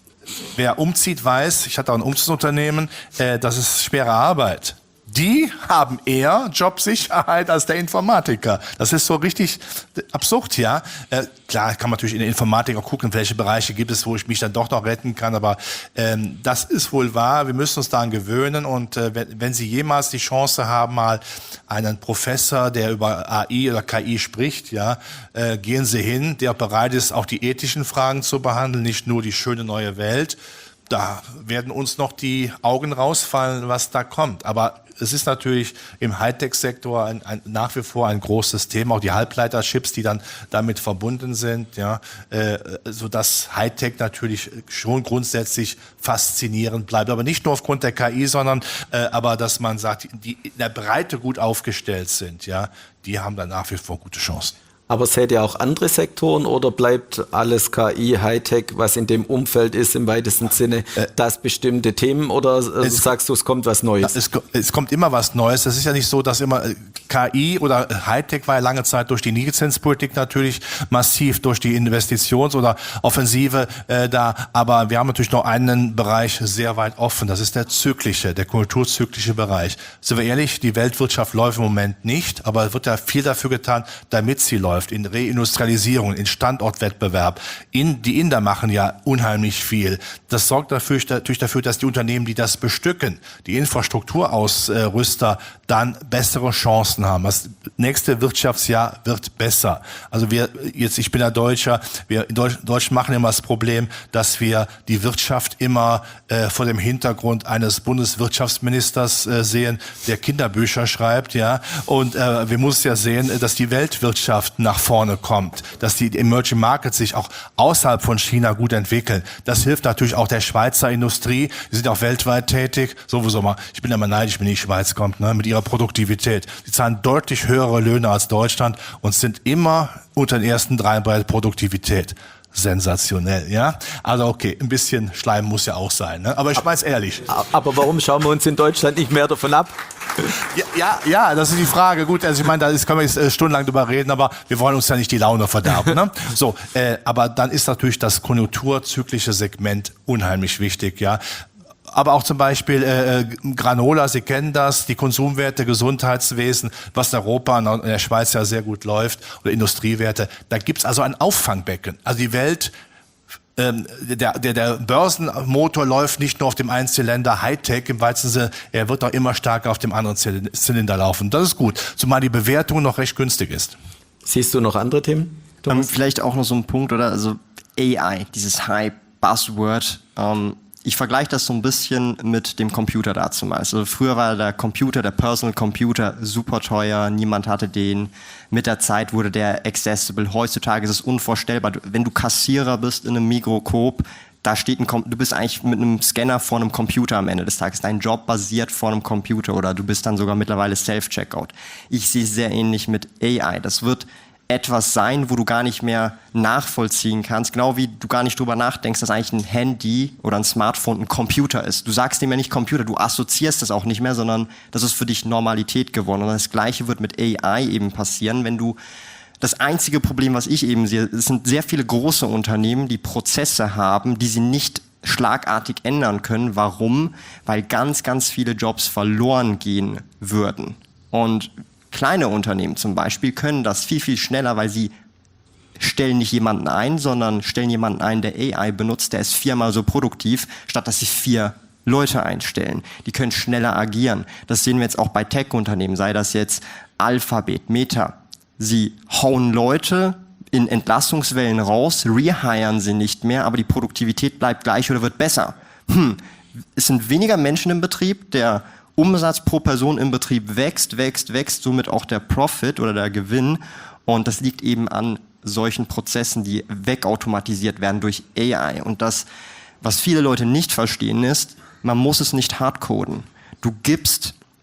Wer umzieht, weiß, ich hatte auch ein Umzugsunternehmen, das ist schwere Arbeit. Die haben eher Jobsicherheit als der Informatiker. Das ist so richtig absurd, ja. Klar kann man natürlich in der Informatik auch gucken, welche Bereiche gibt es, wo ich mich dann doch noch retten kann. Aber das ist wohl wahr. Wir müssen uns daran gewöhnen. Und wenn Sie jemals die Chance haben, mal einen Professor, der über AI oder KI spricht, ja, gehen Sie hin, der bereit ist, auch die ethischen Fragen zu behandeln, nicht nur die schöne neue Welt. Da werden uns noch die Augen rausfallen, was da kommt. Aber es ist natürlich im Hightech-Sektor nach wie vor ein großes Thema, auch die Halbleiterchips, die dann damit verbunden sind, ja, so dass Hightech natürlich schon grundsätzlich faszinierend bleibt, aber nicht nur aufgrund der KI, sondern aber dass man sagt, die in der Breite gut aufgestellt sind, ja, die haben dann nach wie vor gute Chancen. Aber seht ihr auch andere Sektoren oder bleibt alles KI, Hightech, was in dem Umfeld ist, im weitesten Sinne, das bestimmte Themen oder sagst du, es kommt was Neues? Es kommt immer was Neues. Es ist ja nicht so, dass immer KI oder Hightech war ja lange Zeit durch die Niedrigzinspolitik natürlich massiv, durch die Investitions- oder Offensive da. Aber wir haben natürlich noch einen Bereich sehr weit offen. Das ist der kulturzyklische Bereich. Sind wir ehrlich, die Weltwirtschaft läuft im Moment nicht, aber es wird ja viel dafür getan, damit sie läuft. In Reindustrialisierung, in Standortwettbewerb. Die Inder machen ja unheimlich viel. Das sorgt natürlich dafür, dass die Unternehmen, die das bestücken, die Infrastrukturausrüster, dann bessere Chancen haben. Das nächste Wirtschaftsjahr wird besser. Also ich bin ja Deutscher, wir in Deutschland machen immer das Problem, dass wir die Wirtschaft immer vor dem Hintergrund eines Bundeswirtschaftsministers sehen, der Kinderbücher schreibt, ja. Und wir müssen ja sehen, dass die Weltwirtschaft nach vorne kommt, dass die Emerging Markets sich auch außerhalb von China gut entwickeln. Das hilft natürlich auch der Schweizer Industrie. Die sind auch weltweit tätig. Sowieso mal, ich bin immer neidisch, wenn die Schweiz kommt, ne, mit ihrer Produktivität. Die zahlen deutlich höhere Löhne als Deutschland und sind immer unter den ersten 3 bei Produktivität. Sensationell, ja. Also okay, ein bisschen Schleim muss ja auch sein, ne? Aber ich mein's ehrlich. Aber warum schauen wir uns in Deutschland nicht mehr davon ab? Ja, das ist die Frage. Gut, also ich meine, können wir jetzt stundenlang drüber reden, aber wir wollen uns ja nicht die Laune verderben, ne? So, aber dann ist natürlich das konjunkturzyklische Segment unheimlich wichtig, ja. Aber auch zum Beispiel Granola, Sie kennen das, die Konsumwerte, Gesundheitswesen, was in Europa und in der Schweiz ja sehr gut läuft, oder Industriewerte. Da gibt's also ein Auffangbecken. Also die Welt, der Börsenmotor läuft nicht nur auf dem einen Zylinder Hightech im weitesten Sinne, er wird auch immer stärker auf dem anderen Zylinder laufen. Das ist gut, zumal die Bewertung noch recht günstig ist. Siehst du noch andere Themen? Vielleicht auch noch so ein Punkt, oder? Also AI, dieses High-Buzzword, ich vergleiche das so ein bisschen mit dem Computer damals. Also früher war der Personal Computer super teuer, niemand hatte den. Mit der Zeit wurde der accessible. Heutzutage ist es unvorstellbar. Wenn du Kassierer bist in einem Mikrocoop, du bist eigentlich mit einem Scanner vor einem Computer am Ende des Tages. Dein Job basiert vor einem Computer oder du bist dann sogar mittlerweile Self-Checkout. Ich sehe es sehr ähnlich mit AI. Das wird etwas sein, wo du gar nicht mehr nachvollziehen kannst, genau wie du gar nicht drüber nachdenkst, dass eigentlich ein Handy oder ein Smartphone ein Computer ist. Du sagst dem ja nicht Computer, du assoziierst das auch nicht mehr, sondern das ist für dich Normalität geworden. Und das Gleiche wird mit AI eben passieren, wenn du das einzige Problem, was ich eben sehe, es sind sehr viele große Unternehmen, die Prozesse haben, die sie nicht schlagartig ändern können. Warum? Weil ganz, ganz viele Jobs verloren gehen würden. Und kleine Unternehmen zum Beispiel können das viel, viel schneller, weil sie stellen nicht jemanden ein, sondern stellen jemanden ein, der AI benutzt, der ist 4-mal so produktiv, statt dass sie 4 Leute einstellen. Die können schneller agieren. Das sehen wir jetzt auch bei Tech-Unternehmen, sei das jetzt Alphabet, Meta. Sie hauen Leute in Entlassungswellen raus, rehiren sie nicht mehr, aber die Produktivität bleibt gleich oder wird besser. Es sind weniger Menschen im Betrieb, der Umsatz pro Person im Betrieb wächst, somit auch der Profit oder der Gewinn. Und das liegt eben an solchen Prozessen, die wegautomatisiert werden durch AI. Und das, was viele Leute nicht verstehen, ist, man muss es nicht hardcoden. Du gibst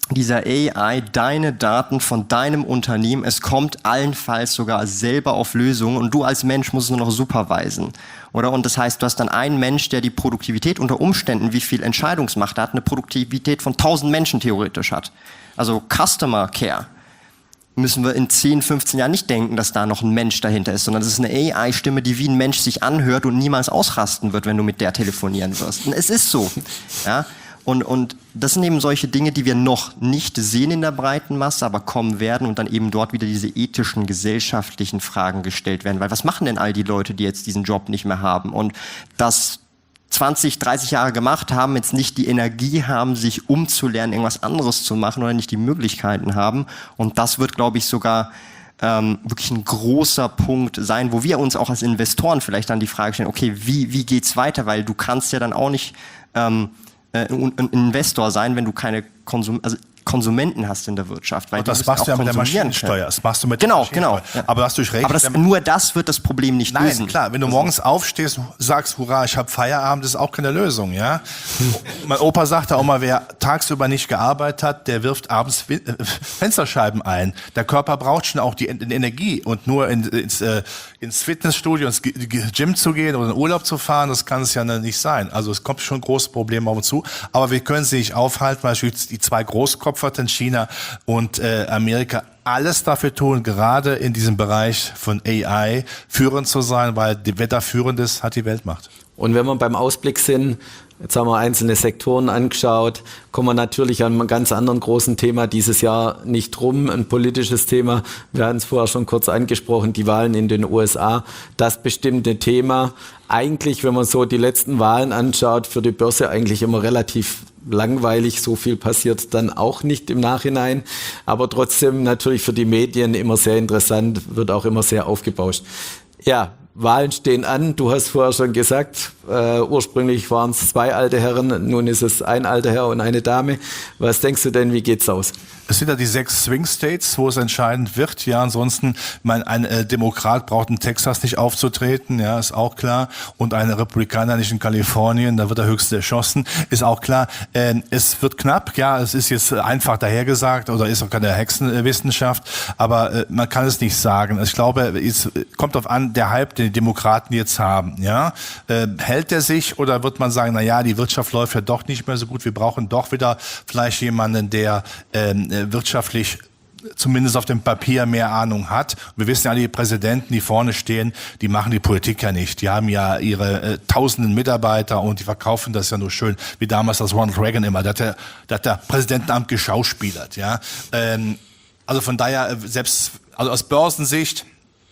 dieser AI deine Daten von deinem Unternehmen, es kommt allenfalls sogar selber auf Lösungen und du als Mensch musst es nur noch supervisen, oder? Und das heißt, du hast dann einen Mensch, der die Produktivität unter Umständen, wie viel Entscheidungsmacht er hat, eine Produktivität von 1000 Menschen theoretisch hat. Also Customer Care müssen wir in 10, 15 Jahren nicht denken, dass da noch ein Mensch dahinter ist, sondern es ist eine AI-Stimme, die wie ein Mensch sich anhört und niemals ausrasten wird, wenn du mit der telefonieren wirst. Und es ist so, ja. Und das sind eben solche Dinge, die wir noch nicht sehen in der breiten Masse, aber kommen werden und dann eben dort wieder diese ethischen, gesellschaftlichen Fragen gestellt werden. Weil was machen denn all die Leute, die jetzt diesen Job nicht mehr haben und das 20, 30 Jahre gemacht haben, jetzt nicht die Energie haben, sich umzulernen, irgendwas anderes zu machen oder nicht die Möglichkeiten haben. Und das wird, glaube ich, sogar wirklich ein großer Punkt sein, wo wir uns auch als Investoren vielleicht dann die Frage stellen, okay, wie geht's weiter? Weil du kannst ja dann auch nicht ein Investor sein, wenn du keine Konsumenten hast in der Wirtschaft. Weil und das machst du ja mit der Maschinensteuer. Das machst du mit der Maschinensteuer. Ja. Aber hast du recht. Aber nur das wird das Problem nicht lösen. Nein, klar. Wenn du morgens aufstehst, sagst, hurra, ich habe Feierabend, ist auch keine Lösung, ja. Mein Opa sagte auch mal, wer tagsüber nicht gearbeitet hat, der wirft abends Fensterscheiben ein. Der Körper braucht schon auch die Energie und nur ins Fitnessstudio, ins Gym zu gehen oder in Urlaub zu fahren, das kann es ja nicht sein. Also es kommt schon große Probleme auf uns zu. Aber wir können sie nicht aufhalten, weil die zwei Großkopferten, China und Amerika, alles dafür tun, gerade in diesem Bereich von AI führend zu sein, weil wer da führend ist, hat die Weltmacht. Und wenn wir beim Ausblick sind, jetzt haben wir einzelne Sektoren angeschaut, kommen wir natürlich an einem ganz anderen großen Thema dieses Jahr nicht drum, ein politisches Thema. Wir hatten es vorher schon kurz angesprochen, die Wahlen in den USA. Das bestimmte Thema, eigentlich, wenn man so die letzten Wahlen anschaut, für die Börse eigentlich immer relativ langweilig, so viel passiert dann auch nicht im Nachhinein, aber trotzdem natürlich für die Medien immer sehr interessant, wird auch immer sehr aufgebauscht. Ja, Wahlen stehen an, du hast vorher schon gesagt, ursprünglich waren es 2 alte Herren, nun ist es ein alter Herr und eine Dame. Was denkst du denn, wie geht's aus? Es sind ja die 6 Swing States, wo es entscheidend wird. Ja, ansonsten, ein Demokrat braucht in Texas nicht aufzutreten, ja, ist auch klar. Und ein Republikaner nicht in Kalifornien, da wird er höchstens erschossen, ist auch klar. Es wird knapp, ja, es ist jetzt einfach dahergesagt oder ist auch keine Hexenwissenschaft, aber man kann es nicht sagen. Ich glaube, es kommt darauf an, der Hype, den die Demokraten jetzt haben, ja, hält er sich oder wird man sagen, na ja, die Wirtschaft läuft ja doch nicht mehr so gut, wir brauchen doch wieder vielleicht jemanden, der wirtschaftlich zumindest auf dem Papier mehr Ahnung hat. Wir wissen ja, die Präsidenten, die vorne stehen, die machen die Politik ja nicht. Die haben ja ihre tausenden Mitarbeiter und die verkaufen das ja nur schön, wie damals das Ronald Reagan immer. Da hat der Präsidentenamt geschauspielert. Ja? Also von daher, also aus Börsensicht,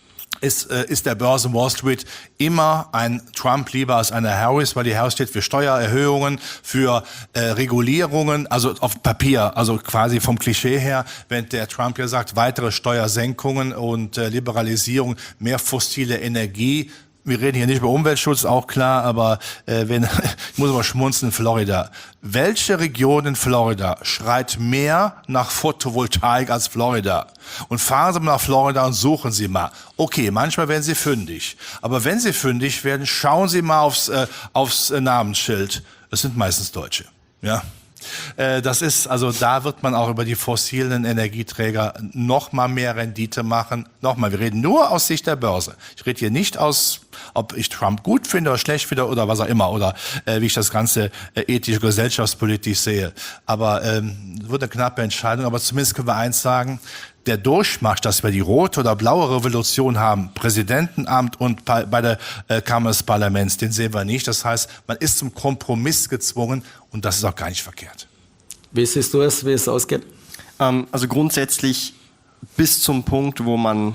ist der Börse Wall Street immer ein Trump lieber als eine Harris, weil die Harris steht für Steuererhöhungen, für Regulierungen, also auf Papier, also quasi vom Klischee her, wenn der Trump ja sagt, weitere Steuersenkungen und Liberalisierung, mehr fossile Energie. Wir reden hier nicht über Umweltschutz, auch klar, aber ich muss aber schmunzeln, Florida. Welche Region in Florida schreit mehr nach Photovoltaik als Florida? Und fahren Sie mal nach Florida und suchen Sie mal. Okay, manchmal werden Sie fündig. Aber wenn Sie fündig werden, schauen Sie mal aufs Namensschild. Das sind meistens Deutsche. Ja. Das ist, also da wird man auch über die fossilen Energieträger noch mal mehr Rendite machen. Nochmal, wir reden nur aus Sicht der Börse. Ich rede hier nicht aus, ob ich Trump gut finde oder schlecht finde oder was auch immer oder wie ich das Ganze ethisch, gesellschaftspolitisch sehe. Aber wird eine knappe Entscheidung. Aber zumindest können wir eins sagen, der Durchmarsch, dass wir die rote oder blaue Revolution haben, Präsidentenamt und bei der Kammer des Parlaments, den sehen wir nicht. Das heißt, man ist zum Kompromiss gezwungen und das ist auch gar nicht verkehrt. Wie siehst du es, wie es ausgeht? Also grundsätzlich bis zum Punkt,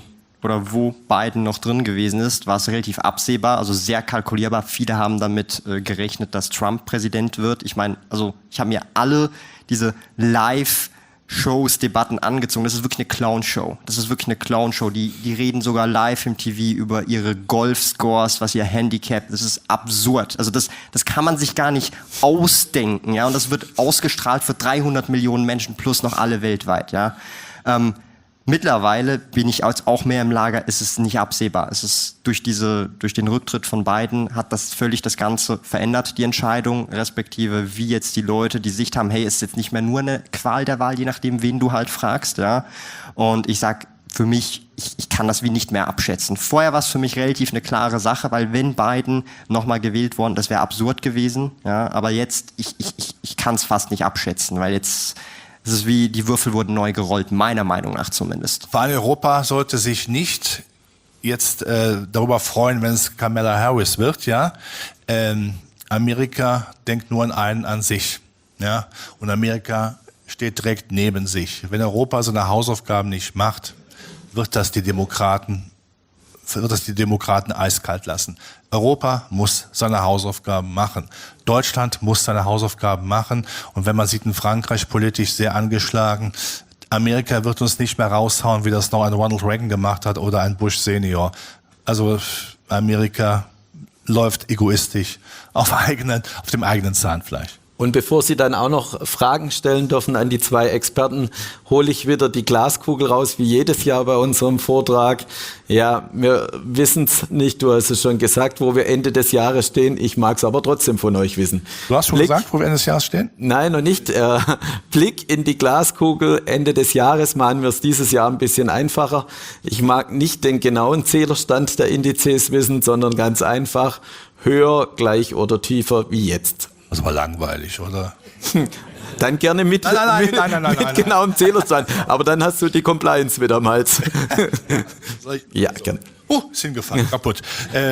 wo Biden noch drin gewesen ist, war es relativ absehbar, also sehr kalkulierbar. Viele haben damit gerechnet, dass Trump Präsident wird. Ich meine, also ich habe mir alle diese Live-Shows, Debatten angezogen. Das ist wirklich eine Clown-Show. Die reden sogar live im TV über ihre Golf-Scores, was ihr Handicap. Das ist absurd. Also das kann man sich gar nicht ausdenken, ja. Und das wird ausgestrahlt für 300 Millionen Menschen plus noch alle weltweit, ja. Mittlerweile bin ich auch mehr im Lager, es ist nicht absehbar. Es ist durch den Rücktritt von Biden hat das völlig das Ganze verändert, die Entscheidung, respektive wie jetzt die Leute die Sicht haben, hey, es ist jetzt nicht mehr nur eine Qual der Wahl, je nachdem, wen du halt fragst, ja. Und ich sag, für mich, ich kann das wie nicht mehr abschätzen. Vorher war es für mich relativ eine klare Sache, weil wenn Biden nochmal gewählt worden, das wäre absurd gewesen, ja. Aber jetzt, ich kann es fast nicht abschätzen, weil jetzt es ist wie, die Würfel wurden neu gerollt, meiner Meinung nach zumindest. Vor allem Europa sollte sich nicht jetzt darüber freuen, wenn es Kamala Harris wird, ja. Amerika denkt nur an sich, ja. Und Amerika steht direkt neben sich. Wenn Europa seine Hausaufgaben nicht macht, wird das die Demokraten eiskalt lassen. Europa muss seine Hausaufgaben machen. Deutschland muss seine Hausaufgaben machen. Und wenn man sieht, in Frankreich politisch sehr angeschlagen, Amerika wird uns nicht mehr raushauen, wie das noch ein Ronald Reagan gemacht hat oder ein Bush Senior. Also Amerika läuft egoistisch auf dem eigenen Zahnfleisch. Und bevor Sie dann auch noch Fragen stellen dürfen an die zwei Experten, hole ich wieder die Glaskugel raus, wie jedes Jahr bei unserem Vortrag. Ja, wir wissen es nicht, du hast es schon gesagt, wo wir Ende des Jahres stehen. Ich mag es aber trotzdem von euch wissen. Du hast schon gesagt, wo wir Ende des Jahres stehen? Nein, noch nicht. Blick in die Glaskugel. Ende des Jahres machen wir es dieses Jahr ein bisschen einfacher. Ich mag nicht den genauen Zählerstand der Indizes wissen, sondern ganz einfach höher, gleich oder tiefer wie jetzt. Das war langweilig, oder? Dann gerne mit genauem Zählerstand. Aber dann hast du die Compliance wieder am Hals. Ja, gerne. Ist hingefallen, kaputt.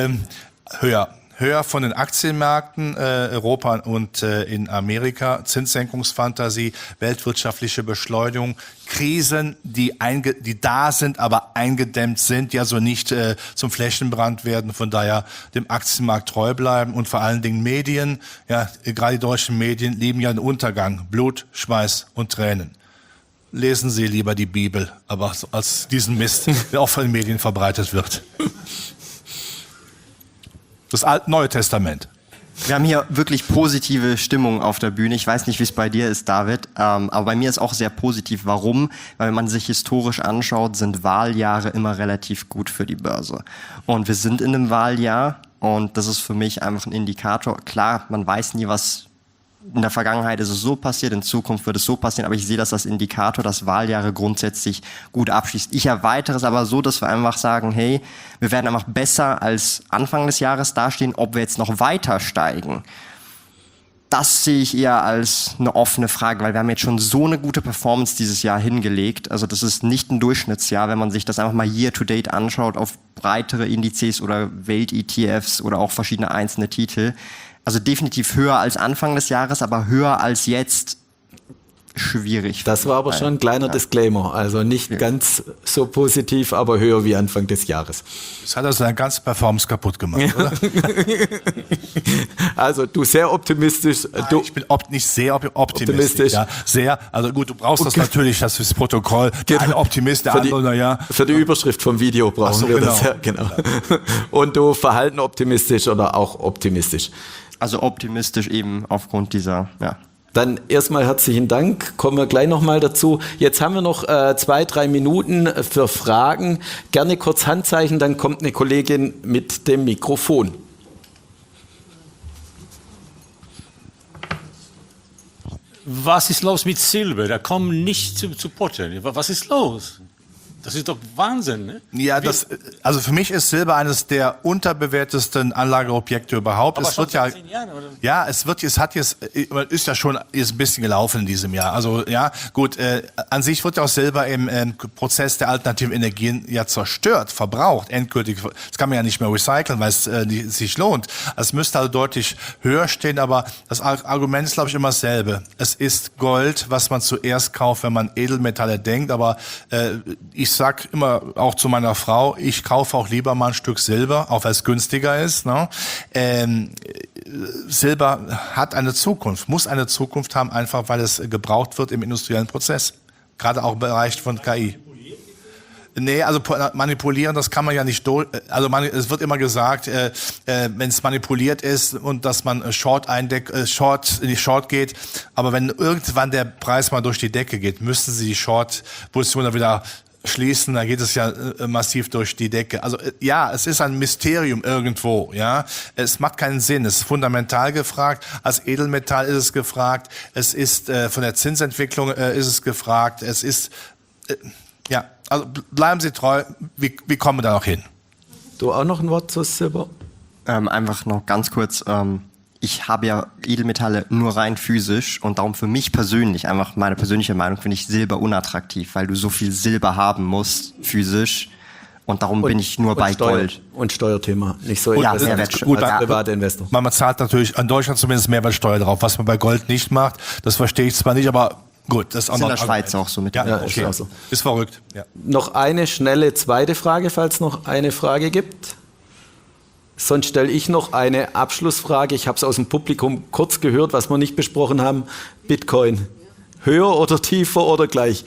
Höher von den Aktienmärkten, Europa und in Amerika, Zinssenkungsfantasie, weltwirtschaftliche Beschleunigung, Krisen, die da sind, aber eingedämmt sind, die also nicht zum Flächenbrand werden, von daher dem Aktienmarkt treu bleiben und vor allen Dingen Medien, ja, gerade die deutschen Medien lieben ja den Untergang, Blut, Schweiß und Tränen. Lesen Sie lieber die Bibel, aber als diesen Mist, der auch von den Medien verbreitet wird. Das Neue Testament. Wir haben hier wirklich positive Stimmung auf der Bühne. Ich weiß nicht, wie es bei dir ist, David, aber bei mir ist auch sehr positiv. Warum? Weil wenn man sich historisch anschaut, sind Wahljahre immer relativ gut für die Börse. Und wir sind in einem Wahljahr und das ist für mich einfach ein Indikator. Klar, man weiß nie, was in der Vergangenheit ist es so passiert, in Zukunft wird es so passieren, aber ich sehe das als Indikator, dass Wahljahre grundsätzlich gut abschließt. Ich erweitere es aber so, dass wir einfach sagen, hey, wir werden einfach besser als Anfang des Jahres dastehen, ob wir jetzt noch weiter steigen. Das sehe ich eher als eine offene Frage, weil wir haben jetzt schon so eine gute Performance dieses Jahr hingelegt. Also das ist nicht ein Durchschnittsjahr, wenn man sich das einfach mal year-to-date anschaut auf breitere Indizes oder Welt-ETFs oder auch verschiedene einzelne Titel. Also definitiv höher als Anfang des Jahres, aber höher als jetzt schwierig. Das war aber schon ein kleiner Disclaimer. Also nicht ganz so positiv, aber höher wie Anfang des Jahres. Das hat also seine ganze Performance kaputt gemacht, oder? Also du sehr optimistisch. Nein, ich bin nicht sehr optimistisch. Ja, sehr. Also gut, du brauchst das natürlich, das ist das Protokoll. Der eine Optimist, der andere, naja. Für die Überschrift vom Video brauchen wir das. Ja, genau. Und du verhalten optimistisch oder auch optimistisch? Also optimistisch eben aufgrund dieser, ja. Dann erstmal herzlichen Dank, kommen wir gleich nochmal dazu. Jetzt haben wir noch 2-3 Minuten für Fragen. Gerne kurz Handzeichen, dann kommt eine Kollegin mit dem Mikrofon. Was ist los mit Silber? Da kommen nicht zu Potte. Was ist los? Das ist doch Wahnsinn, ne? Ja, also für mich ist Silber eines der unterbewertesten Anlageobjekte überhaupt. Aber es wird ja, 10 Jahren, oder? ja, ist ja schon ein bisschen gelaufen in diesem Jahr. Also ja, gut. An sich wird ja auch Silber im Prozess der alternativen Energien ja zerstört, verbraucht, endgültig. Das kann man ja nicht mehr recyceln, weil es sich lohnt. Es müsste also deutlich höher stehen, aber das Argument ist, glaube ich, immer dasselbe. Es ist Gold, was man zuerst kauft, wenn man Edelmetalle denkt, aber ich sag immer auch zu meiner Frau, ich kaufe auch lieber mal ein Stück Silber, auch weil es günstiger ist. Ne? Silber hat eine Zukunft, muss eine Zukunft haben, einfach weil es gebraucht wird im industriellen Prozess. Gerade auch im Bereich von KI. Nee, also manipulieren, das kann man ja nicht es wird immer gesagt, wenn es manipuliert ist und dass man in die Short geht, aber wenn irgendwann der Preis mal durch die Decke geht, müssten Sie die Short-Position wieder schließen, da geht es ja massiv durch die Decke. Also ja, es ist ein Mysterium irgendwo, ja. Es macht keinen Sinn, es ist fundamental gefragt, als Edelmetall ist es gefragt, es ist von der Zinsentwicklung ist es gefragt, es ist, ja, also bleiben Sie treu, wie kommen wir da noch hin? Du auch noch ein Wort zu Silber? Einfach noch ganz kurz, ich habe ja Edelmetalle nur rein physisch und darum für mich persönlich, einfach meine persönliche Meinung, finde ich Silber unattraktiv, weil du so viel Silber haben musst, physisch, und darum bin ich nur bei Gold. Und Steuerthema, nicht so Ja, interessant Mehrwertsteuer. Gut, als Privatinvestor. Man zahlt natürlich in Deutschland zumindest Mehrwertsteuer drauf, was man bei Gold nicht macht. Das verstehe ich zwar nicht, aber gut. Das ist auch In noch der Schweiz auch so mit. Ja, Ja, okay. ist auch so. Ist verrückt. Ja. Noch eine schnelle zweite Frage, falls noch eine Frage gibt. Sonst stelle ich noch eine Abschlussfrage. Ich habe es aus dem Publikum kurz gehört, was wir nicht besprochen haben. Bitcoin. Höher oder tiefer oder gleich?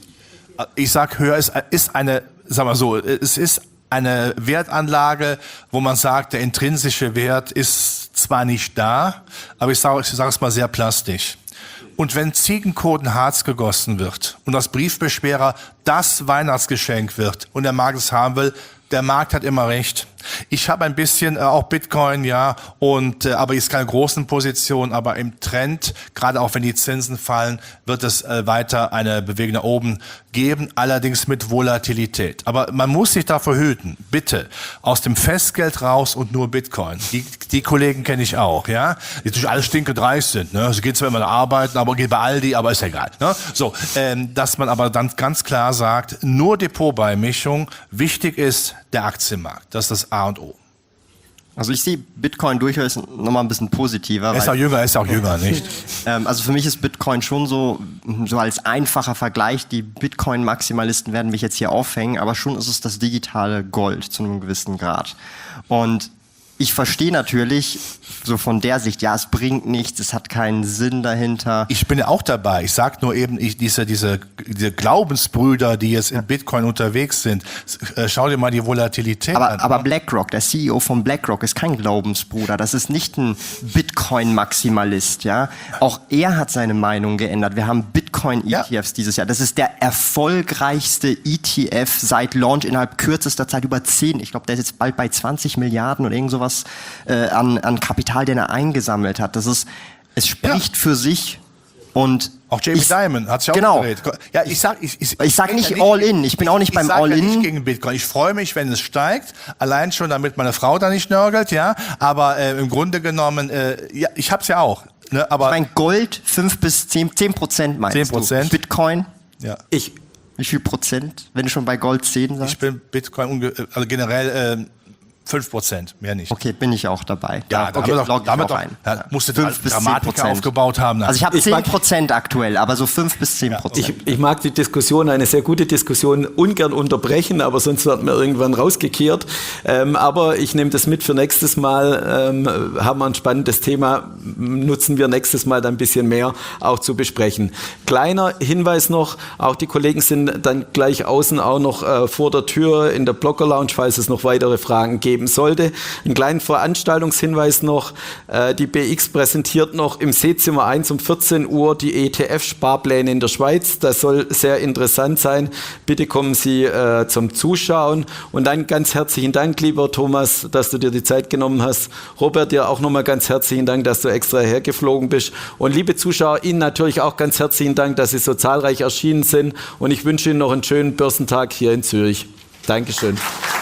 Ich sag, höher ist eine, sagen wir so, es ist eine Wertanlage, wo man sagt, der intrinsische Wert ist zwar nicht da, aber ich sage es mal sehr plastisch. Und wenn Ziegenkoten Harz gegossen wird und das Briefbeschwerer das Weihnachtsgeschenk wird und der Markt es haben will, der Markt hat immer recht. Ich habe ein bisschen auch Bitcoin, ja, und aber ist keine großen Position, aber im Trend, gerade auch wenn die Zinsen fallen, wird es weiter eine Bewegung nach oben geben, allerdings mit Volatilität. Aber man muss sich davor hüten, bitte, aus dem Festgeld raus und nur Bitcoin. Die Kollegen kenne ich auch, ja, die natürlich alle stinkendreich sind, ne? Sie gehen zwar immer arbeiten, aber geht bei Aldi, aber ist egal, ne? So, dass man aber dann ganz klar sagt, nur Depotbeimischung, wichtig ist der Aktienmarkt. Das ist das A und O. Also ich sehe Bitcoin durchaus nochmal ein bisschen positiver. Er ist auch jünger, nicht? Also für mich ist Bitcoin schon so als einfacher Vergleich. Die Bitcoin-Maximalisten werden mich jetzt hier aufhängen, aber schon ist es das digitale Gold zu einem gewissen Grad. Und ich verstehe natürlich so von der Sicht, ja, es bringt nichts, es hat keinen Sinn dahinter. Ich bin ja auch dabei. Ich sag nur eben, diese Glaubensbrüder, die jetzt in Bitcoin unterwegs sind, schau dir mal die Volatilität an. Aber BlackRock, der CEO von BlackRock ist kein Glaubensbruder. Das ist nicht ein Bitcoin-Maximalist, ja. Auch er hat seine Meinung geändert. Wir haben Bitcoin-ETFs dieses Jahr. Das ist der erfolgreichste ETF seit Launch innerhalb kürzester Zeit über 10. Ich glaube, der ist jetzt bald bei 20 Milliarden oder irgend sowas an Kapital, den er eingesammelt hat. Es spricht für sich und auch Jamie Dimon hat sich auch gedreht. Ja, ich sag nicht All-In. Ich bin auch nicht beim All-In. Ich sage nicht gegen Bitcoin. Ich freue mich, wenn es steigt. Allein schon, damit meine Frau da nicht nörgelt, ja. Aber im Grunde genommen, ja, ich hab's ja auch. Ne? Aber ich meine, Gold 5 bis 10% meinst 10%. du? Bitcoin? Ja. Wie viel Prozent, wenn du schon bei Gold 10 sagst? Ich bin Bitcoin also generell 5%, mehr nicht. Okay, bin ich auch dabei. Ja, musst du Dramatik aufgebaut haben. Also ich habe 10% aktuell, aber so 5 bis 10%. Ich mag die Diskussion, eine sehr gute Diskussion, ungern unterbrechen, aber sonst wird mir irgendwann rausgekehrt. Aber ich nehme das mit für nächstes Mal. Haben wir ein spannendes Thema, nutzen wir nächstes Mal dann ein bisschen mehr auch zu besprechen. Kleiner Hinweis noch, auch die Kollegen sind dann gleich außen auch noch vor der Tür in der Blogger Lounge, falls es noch weitere Fragen geben sollte. Einen kleinen Veranstaltungshinweis noch. Die BX präsentiert noch im Seezimmer 1 um 14 Uhr die ETF-Sparpläne in der Schweiz. Das soll sehr interessant sein. Bitte kommen Sie zum Zuschauen. Und dann ganz herzlichen Dank, lieber Thomas, dass du dir die Zeit genommen hast. Robert, dir auch nochmal ganz herzlichen Dank, dass du extra hergeflogen bist. Und liebe Zuschauer, Ihnen natürlich auch ganz herzlichen Dank, dass Sie so zahlreich erschienen sind. Und ich wünsche Ihnen noch einen schönen Börsentag hier in Zürich. Dankeschön.